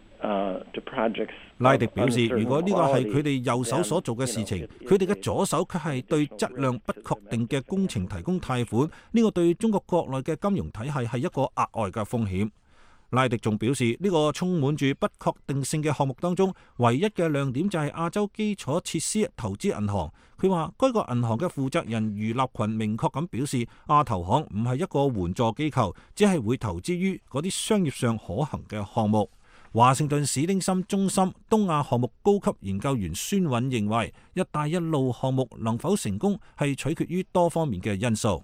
拉迪表示，如果呢個係佢哋右手所做嘅事情，佢哋嘅左手卻係對質量不確定嘅工程提供貸款，呢個對中國國內嘅金融體系係一個額外嘅風險。拉迪仲表示，呢個充滿住不確定性嘅項目當中，唯一嘅亮點就係亞洲基礎設施投資銀行。佢話，該個銀行嘅負責人余立群明確咁表示，亞投行唔係一個援助機構，只係會投資於嗰啲商業上可行嘅項目。華盛頓史丁森中心東亞項目高級研究員孫韻認為，一帶一路項目能否成功係取決於多方面嘅因素。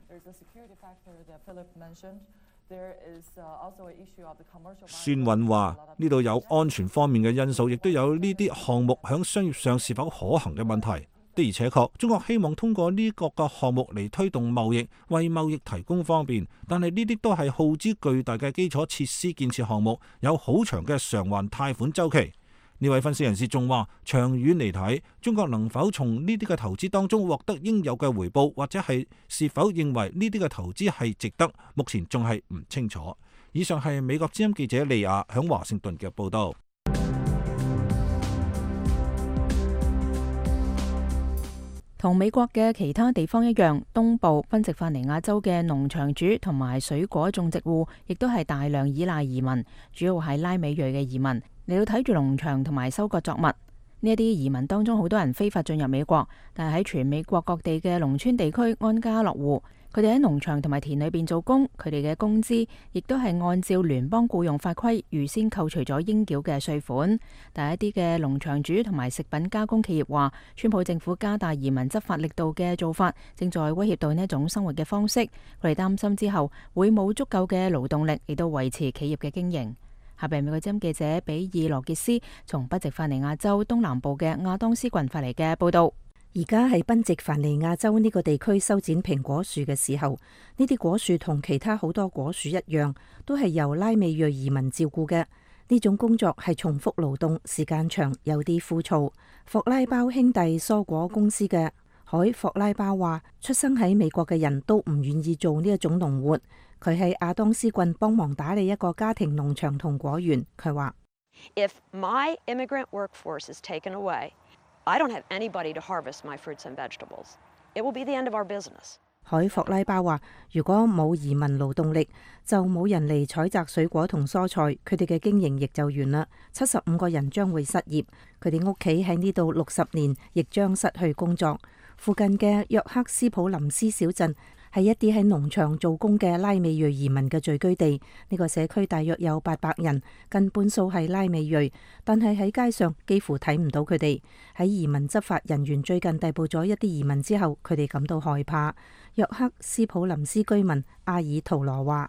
孫韻話，呢度有安全方面嘅因素，亦都有呢啲項目響商業上是否可行嘅問題。的而且確，中國希望通過呢個嘅項目嚟推動貿易，為貿易提供方便，但係呢啲都係耗資巨大嘅基礎設施建設項目，有好長嘅償還貸款週期。呢位分析人士仲話，長遠嚟睇，中國能否從呢啲嘅投資當中獲得應有嘅回報，或者係是否認為呢啲嘅投資係值得，目前仲係唔清楚。以上係美國之音記者利亞響華盛頓嘅報道。 同美國嘅其他地方一樣，東部賓夕法尼亞州嘅農場主同埋水果種植戶，亦都係大量依賴移民，主要係拉美裔嘅移民嚟到睇住農場同埋收割作物。呢一啲移民當中，好多人非法進入美國，但係喺全美國各地嘅農村地區安家落戶。佢哋喺農場同埋田裏邊做工，佢哋嘅工資亦都係按照聯邦僱傭法規預先扣除咗應繳嘅稅款。但係一啲嘅農場主同埋食品加工企業話，川普政府加大移民執法力度嘅做法，正在威脅到呢一種生活嘅方式。佢哋擔心之後會冇足夠嘅勞動力嚟到維持企業嘅經營。下邊美國之音記者比爾羅傑斯從賓夕法尼亞州東南部嘅亞當斯郡發嚟嘅報道。 而家喺賓夕法尼亞州呢個地區修剪蘋果樹嘅時候，呢啲果樹同其他好多果樹一樣，都係由拉美裔移民照顧嘅。呢種工作係重複勞動，時間長，有啲枯燥。霍拉包兄弟蔬果公司嘅海霍拉包話，出生喺美國嘅人都唔願意做呢一種農活。佢喺亞當斯郡幫忙打理一個家庭農場同果園。佢話 ：If my immigrant workforce is taken away, I don't have anybody to harvest my fruits and vegetables. It will be the end of our business. 海霍拉包話：如果冇移民勞動力，就冇人嚟採摘水果同蔬菜，佢哋嘅經營亦就完啦。七十五個人將會失業，佢哋屋企喺呢度六十年，亦將失去工作。 附近嘅約克斯普林斯小鎮係一啲喺農場做工嘅拉美裔移民嘅聚居地。呢個社區大約有八百人，近半數係拉美裔，但係喺街上幾乎睇唔到佢哋。喺移民執法人員最近逮捕咗一啲移民之後，佢哋感到害怕。約克斯普林斯居民阿爾圖羅話。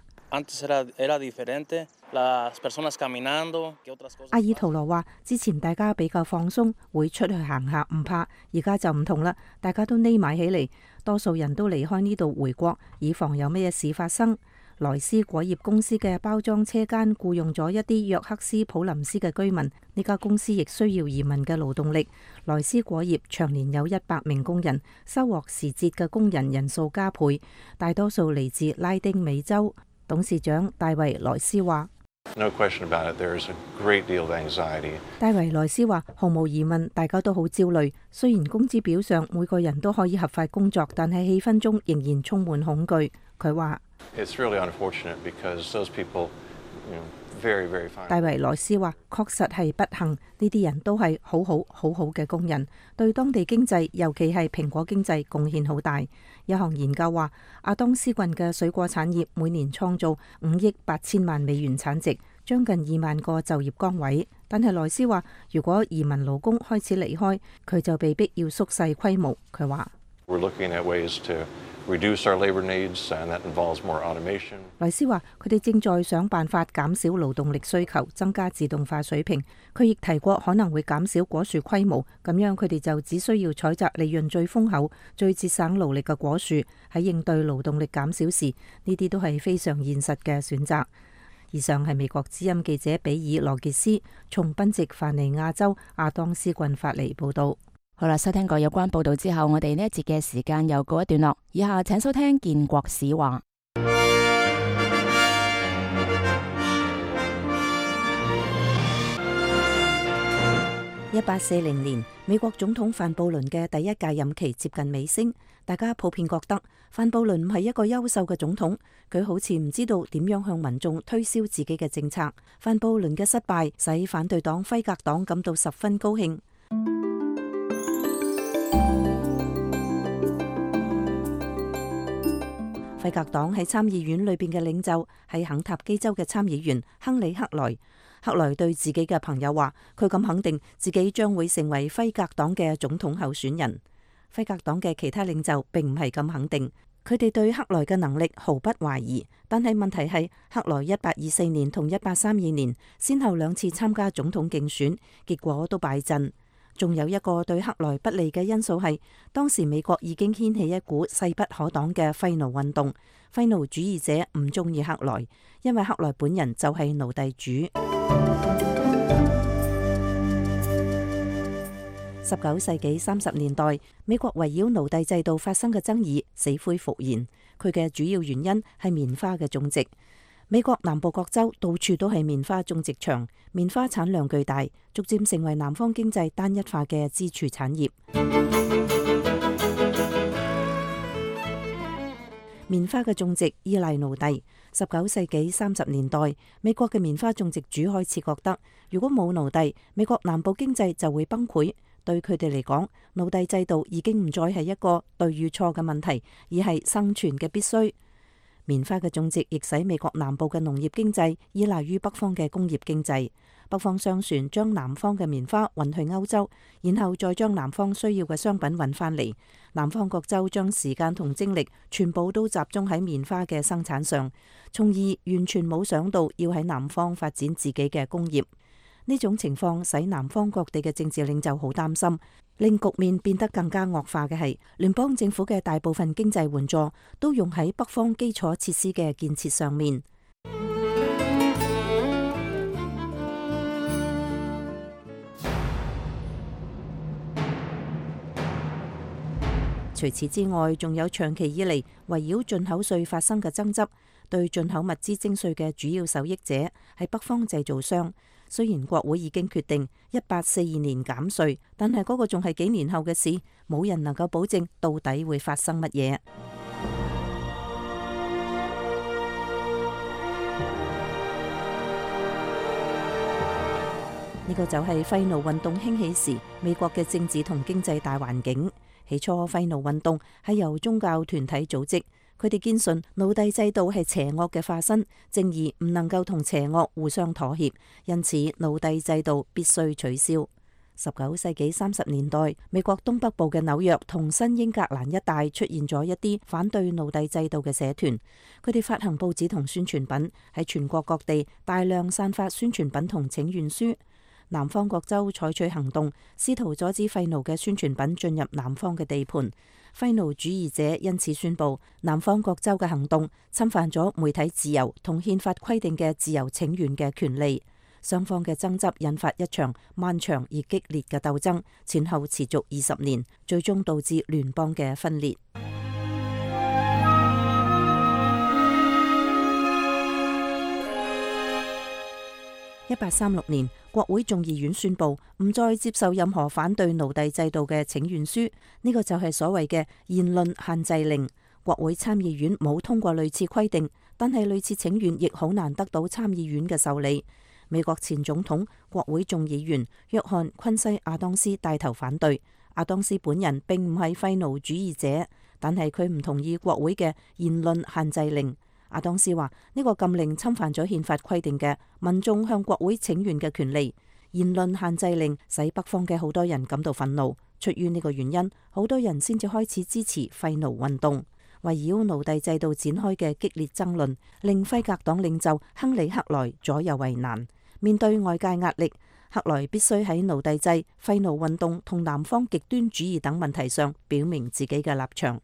阿爾圖羅話：之前大家比較放鬆，會出去行下唔怕，而家就唔同啦，大家都匿埋起嚟，多數人都離開呢度回國，以防有咩事發生。萊斯果業公司嘅包裝車間僱用咗一啲約克斯普林斯嘅居民，呢家公司亦需要移民嘅勞動力。萊斯果業長年有一百名工人，收穫時節嘅工人人數加倍，大多數嚟自拉丁美洲。董事長戴維萊斯話：No question about it, there is a great deal of anxiety. 戴維萊斯話：毫無疑問，大家都好焦慮。雖然工資表上每個人都可以合法工作，但係氣氛中仍然充滿恐懼。佢話：It's really unfortunate because those people, you know, very, very fine. 戴維萊斯話：確實係不幸，呢啲人都係好好好好嘅工人，對當地經濟，尤其係蘋果經濟貢獻好大。有項研究話，亞當斯郡嘅水果產業每年創造五億八千萬美元產值，將近二萬個就業崗位。但係萊斯話，如果移民勞工開始離開，佢就被逼要縮細規模。佢話萊斯話：佢哋正在想辦法減少勞動力需求，增加自動化水平。佢亦提過可能會減少果樹規模，咁樣佢哋就只需要採摘利潤最豐厚、最節省勞力嘅果樹。喺應對勞動力減少時，呢啲都係非常現實嘅選擇。以上係美國之音記者比爾羅傑斯從賓夕法尼亞州亞當斯郡發嚟報道。 好啦，收聽過有關報道之後，我哋呢一節嘅時間又告一段落。以下請收聽建國史話。 一八四零年，美國總統范布倫嘅第一屆任期接近尾聲，大家普遍覺得范布倫唔係一個優秀嘅總統，佢好似唔知道點樣向民眾推銷自己嘅政策。范布倫嘅失敗使反對黨輝格黨感到十分高興。輝格黨喺參議院裏邊嘅領袖係肯塔基州嘅參議員亨利·克萊。克萊對自己嘅朋友話，佢咁肯定自己將會成為輝格黨嘅總統候選人。輝格黨嘅其他領袖並唔係咁肯定，佢哋對克萊嘅能力毫不懷疑。但係問題係，克萊一八二四年同一八三二年先後兩次參加總統競選，結果都敗陣。仲有一個對克萊不利嘅因素係，當時美國已經掀起一股勢不可擋嘅廢奴運動。廢奴主義者唔中意克萊，因為克萊本人就係奴隸主。十九世紀三十年代，美國圍繞奴隸制度發生嘅爭議死灰復燃，佢嘅主要原因係棉花嘅種植。美國南部各州到處都係棉花種植場，棉花產量巨大，逐漸成為南方經濟單一化嘅支柱產業。棉花嘅種植依賴奴隸。十九世紀三十年代，美國嘅棉花種植主開始覺得，如果冇奴隸，美國南部經濟就會崩潰。對佢哋嚟講，奴隸制度已經唔再係一個對與錯嘅問題，而係生存嘅必須。棉花嘅種植亦使美國南部嘅農業經濟依賴於北方嘅工業經濟。北方商船將南方嘅棉花運去歐洲，然後再將南方需要嘅商品運返嚟。南方各州將時間同精力全部都集中喺棉花嘅生產上，從而完全冇想到要喺南方發展自己嘅工業。呢種情況使南方各地嘅政治領袖好擔心，令局面變得更加惡化嘅係，聯邦政府嘅大部分經濟援助都用喺北方基礎設施嘅建設上面。除此之外，仲有長期以嚟圍繞進口稅發生嘅爭執。對進口物資徵稅嘅主要受益者係北方製造商。雖然國會已經決定一八四二年減稅，但係嗰個仲係幾年後嘅事，冇人能夠保證到底會發生乜嘢。呢個就係廢奴運動興起時美國嘅政治同經濟大環境。 起初廢奴運動係由宗教團體組織，佢哋堅信奴隸制度係邪惡嘅化身，正義唔能夠同邪惡互相妥協，因此奴隸制度必須取消。十九世紀三十年代，美國東北部嘅紐約同新英格蘭一帶出現咗一啲反對奴隸制度嘅社團，佢哋發行報紙同宣傳品，喺全國各地大量散發宣傳品同請願書。南方各州採取行動，試圖阻止廢奴嘅宣傳品進入南方嘅地盤。廢奴主義者因此宣布，南方各州嘅行動侵犯咗媒體自由同憲法規定嘅自由請願嘅權利。雙方嘅爭執引發一場漫長而激烈嘅鬥爭，前後持續二十年，最終導致聯邦嘅分裂。一八三六年，國會眾議院宣布唔再接受任何反對奴隸制度嘅請願書，呢個就係所謂嘅言論限制令。國會參議院冇通過類似規定，但係類似請願亦好難得到參議院嘅受理。美國前總統、國會眾議員約翰昆西亞當斯帶頭反對。亞當斯本人並唔係廢奴主義者，但係佢唔同意國會嘅言論限制令。亞當斯話呢個禁令侵犯咗憲法規定嘅民眾向國會請願嘅權利。言論限制令使北方嘅好多人感到憤怒，出於呢個原因，好多人先至開始支持廢奴運動。圍繞奴隸制度展開嘅激烈爭論，令輝格黨領袖亨利克萊左右為難。面對外界壓力，克萊必須喺奴隸制、廢奴運動同南方極端主義等問題上表明自己嘅立場。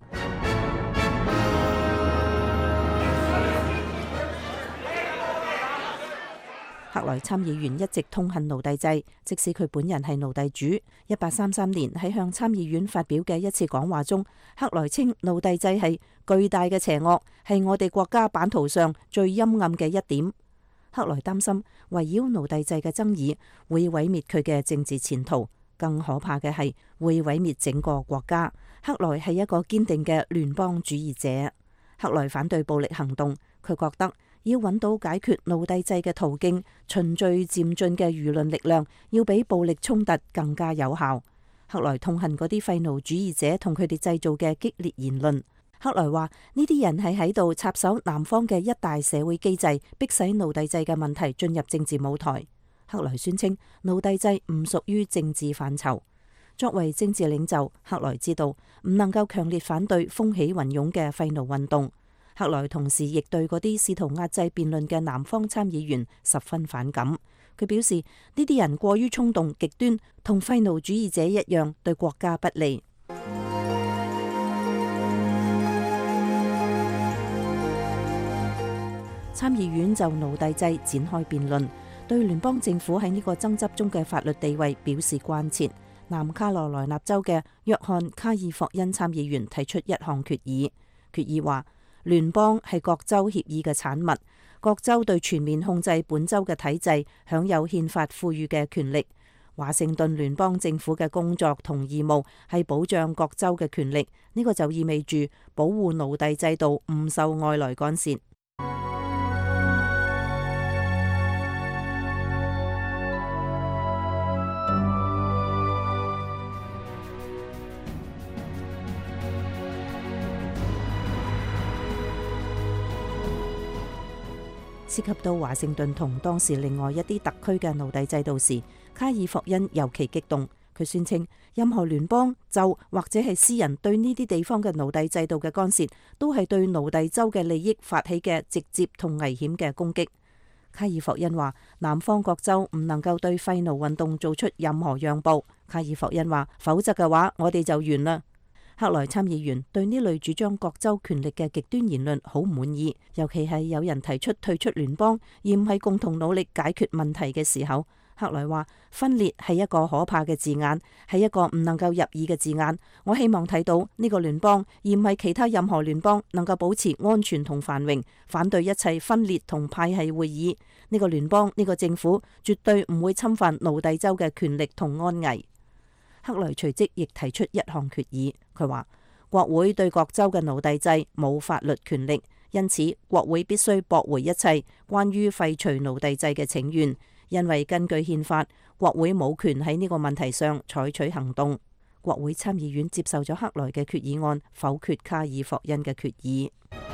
克萊參議員一直痛恨奴隸制，即使佢本人係奴隸主。一八三三年喺向參議院發表嘅一次講話中，克萊稱奴隸制係巨大嘅邪惡，係我哋國家版圖上最陰暗嘅一點。克萊擔心圍繞奴隸制嘅爭議會毀滅佢嘅政治前途，更可怕嘅係會毀滅整個國家。克萊係一個堅定嘅聯邦主義者。克萊反對暴力行動，佢覺得要揾到解決奴隸制嘅途徑，循序漸進嘅輿論力量要比暴力衝突更加有效。克萊痛恨嗰啲廢奴主義者同佢哋製造嘅激烈言論。克萊話呢啲人係喺度插手南方嘅一大社會機制，迫使奴隸制嘅問題進入政治舞台。克萊宣稱奴隸制唔屬於政治範疇。作為政治領袖，克萊知道唔能夠強烈反對風起雲湧嘅廢奴運動。克萊同時亦對嗰啲試圖壓制辯論嘅南方參議員十分反感。佢表示呢啲人過於衝動極端，同廢奴主義者一樣，對國家不利。參議院就奴隸制展開辯論，對聯邦政府喺呢個爭執中嘅法律地位表示關切。南卡羅來納州嘅約翰卡爾霍恩參議員提出一項決議，決議話聯邦係各州協議嘅產物，各州對全面控制本州嘅體制享有憲法賦予嘅權力。華盛頓聯邦政府嘅工作同義務係保障各州嘅權力，呢個就意味住保護奴隸制度唔受外來干涉。涉及到華盛頓同當時另外一啲特區嘅奴隸制度時，卡爾霍恩尤其激動。佢宣稱任何聯邦、州或者係私人對呢啲地方嘅奴隸制度嘅干涉，都係對奴隸州嘅利益發起嘅直接同危險嘅攻擊。卡爾霍恩話南方各州唔能夠對廢奴運動做出任何讓步。卡爾霍恩話否則嘅話我哋就完啦。克萊參議員對呢類主張各州權力嘅極端言論好唔滿意，尤其係有人提出退出聯邦而唔係共同努力解決問題嘅時候。克萊話分裂係一個可怕嘅字眼，係一個唔能夠入耳嘅字眼。我希望睇到呢個聯邦而唔係其他任何聯邦能夠保持安全同繁榮，反對一切分裂同派系會議。呢個聯邦，呢個政府絕對唔會侵犯奴隸州嘅權力同安危。克萊隨即亦提出一項決議，佢話國會對各州嘅奴隸制冇法律權力，因此國會必須駁回一切關於廢除奴隸制嘅請願，因為根據憲法，國會冇權喺呢個問題上採取行動。 國會參議院接受咗克萊嘅決議案，否決卡爾霍恩嘅決議。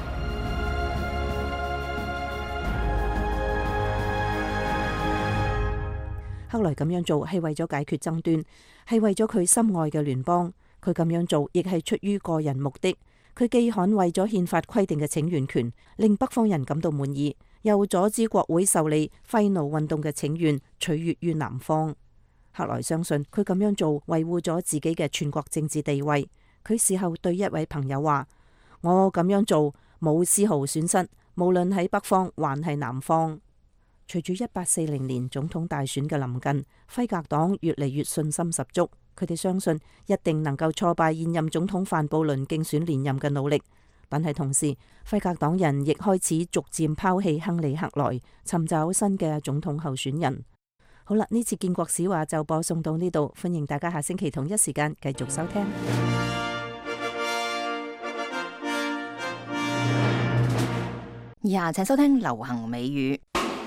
克萊咁樣做係為咗解決爭端，係為咗佢心愛嘅聯邦。佢咁樣做亦係出於個人目的。佢既捍衛咗憲法規定嘅請願權，令北方人感到滿意，又阻止國會受理廢奴運動嘅請願取悅於南方。克萊相信佢咁樣做維護咗自己嘅全國政治地位。佢事後對一位朋友話：我咁樣做冇絲毫損失，無論喺北方還係南方。隨住一八四零年總統大選嘅臨近，輝格黨越嚟越信心十足。佢哋相信一定能夠挫敗現任總統范布倫競選連任嘅努力，但係同時輝格黨人亦開始逐漸拋棄亨利克萊，尋找新嘅總統候選人。好啦，呢次建國史話就播送到呢度，歡迎大家下星期同一時間繼續收聽。 以下請收聽流行美語。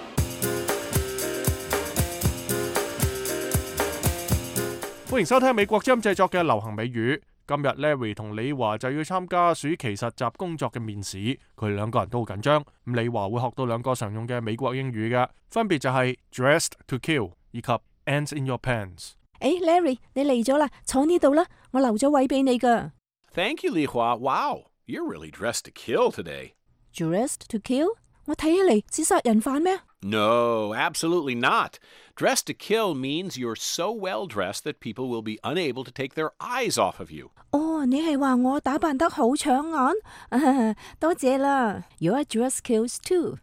歡迎收聽美國之音製作嘅流行美語。今日 Larry 同李華就要參加暑期實習工作嘅面試，佢哋兩個人都好緊張。咁李華會學到兩個常用嘅美國英語嘅，分別就係 dressed to kill 以及 ants in your pants。 誒 ，Larry 你嚟咗啦，坐呢度啦，我留咗位俾你噶。 Thank you, Li Hua. Wow, you're really dressed to kill today. Dressed to kill？ 我睇起嚟似殺人犯咩？ No, absolutely not. Dressed to kill means you're so well dressed that people will be unable to take their eyes off of you. 哦，你係話我打扮得好搶眼？啊，多謝啦。Your dress kills too.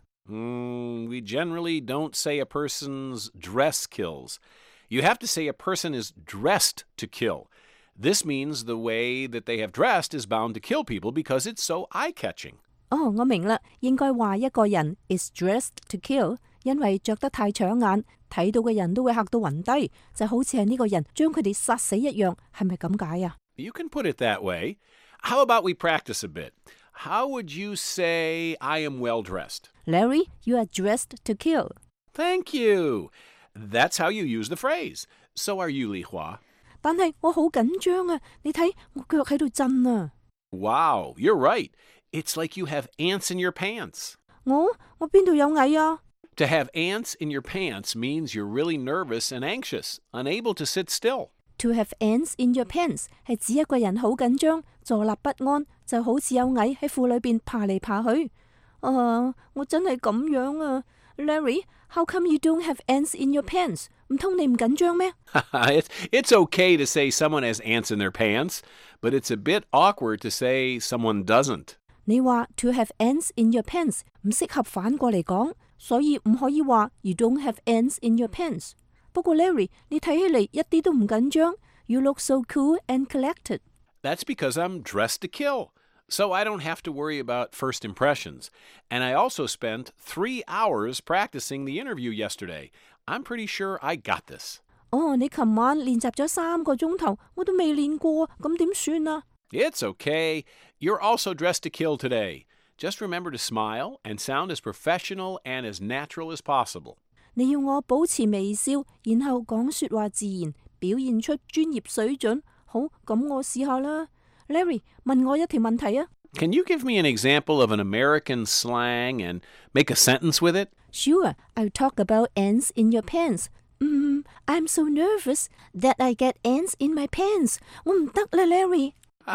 Mm, we generally don't say a person's dress kills. You have to say a person is dressed to kill. This means the way that they have dressed is bound to kill people because it's so eye-catching. 哦，我明啦，應該話一個人 is dressed to kill， 因為着得太搶眼，睇到嘅人都會嚇到暈低，就好似係呢個人將佢哋殺死一樣，係咪咁解啊？ You can put it that way. How about we practice a bit? How would you say I am well dressed? Larry, you are dressed to kill. Thank you. That's how you use the phrase. So are you, Li Hua. 但係我好緊張啊！你睇我腳喺度震啊！ Wow, you're right. It's like you have ants in your pants. 我我邊度有蟻啊？ To have ants in your pants means you're really nervous and anxious, unable to sit still. To have ants in your pants 係指一個人好緊張，坐立不安，就好似有蟻喺褲裏邊爬嚟爬去。啊，我真係咁樣啊 ，Larry, how come you don't have ants in your pants? 唔通你唔緊張咩？ it's, it's okay to say someone has ants in their pants, but it's a bit awkward to say someone doesn't. 你話 to have ants in your pants 唔適合反過嚟講，所以唔可以話 you don't have ants in your pants。不過 Larry， 你睇起嚟一啲都唔緊張。You look so cool and collected. That's because I'm dressed to kill, so I don't have to worry about first impressions. And I also spent three hours practicing the interview yesterday. I'm pretty sure I got this. 哦，你琴晚練習咗三個鐘頭，我都未練過，咁點算啊？ It's okay. You're also dressed to kill today. Just remember to smile and sound as professional and as natural as possible. 你要我保持微笑，然後講說話自然，表現出專業水準。好，咁我試下啦。Larry， 問我一條問題啊。 Can you give me an example of an American slang and make a sentence with it? Sure, I'll talk about ants in your pants. Mm, I'm so nervous that I get ants in my pants. 我唔得啦 ，Larry。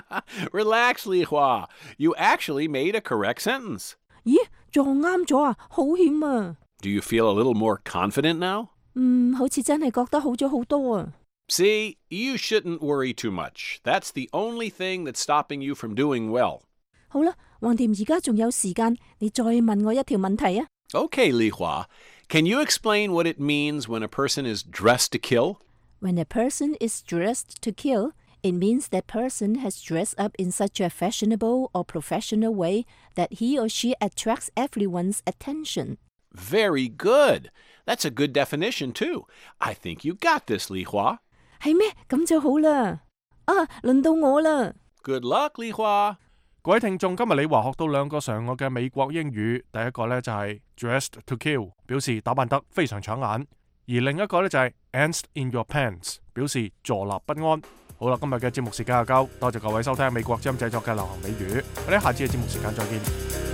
Relax, Li Hua. You actually made a correct sentence. 咦，撞啱咗啊，好險啊！ Do you feel a little more confident now? 嗯，好似真係覺得好咗好多啊。 See, you shouldn't worry too much. That's the only thing that's stopping you from doing well. 好啦，橫掂而家仲有時間，你再問我一條問題啊。 Okay, Li Hua. Can you explain what it means when a person is dressed to kill? When a person is dressed to kill, it means that person has dressed up in such a fashionable or professional way that he or she attracts everyone's attention. Very good. That's a good definition, too. I think you got this, Li Hua. 係咩？咁就好啦。啊，輪到我啦。 Good luck, Li Hua. 各位聽眾，今日李華學到兩個常用嘅美國英語，第一個呢就係 dressed to kill， 表示打扮得非常搶眼；而另一個呢就係 ants in your pants， 表示坐立不安。好好啦，今日嘅節目時間就夠，多謝各位收聽美國之音製作嘅流行美語，我哋下次嘅節目時間再見。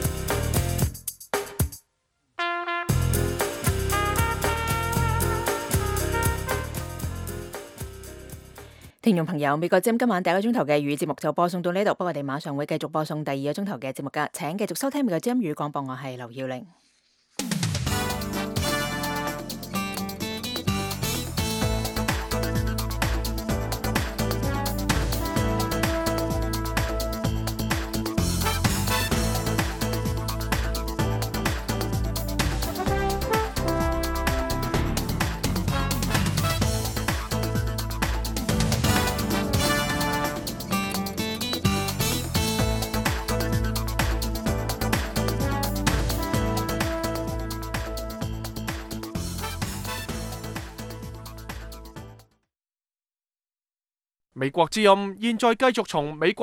聽眾朋友，美國之音今晚第一個鐘頭嘅粵語節目就播送到呢度，不過我哋馬上會繼續播送第二個鐘頭嘅節目噶，請繼續收聽美國之音粵語廣播，我係劉耀玲。 美國之音現在繼續從美國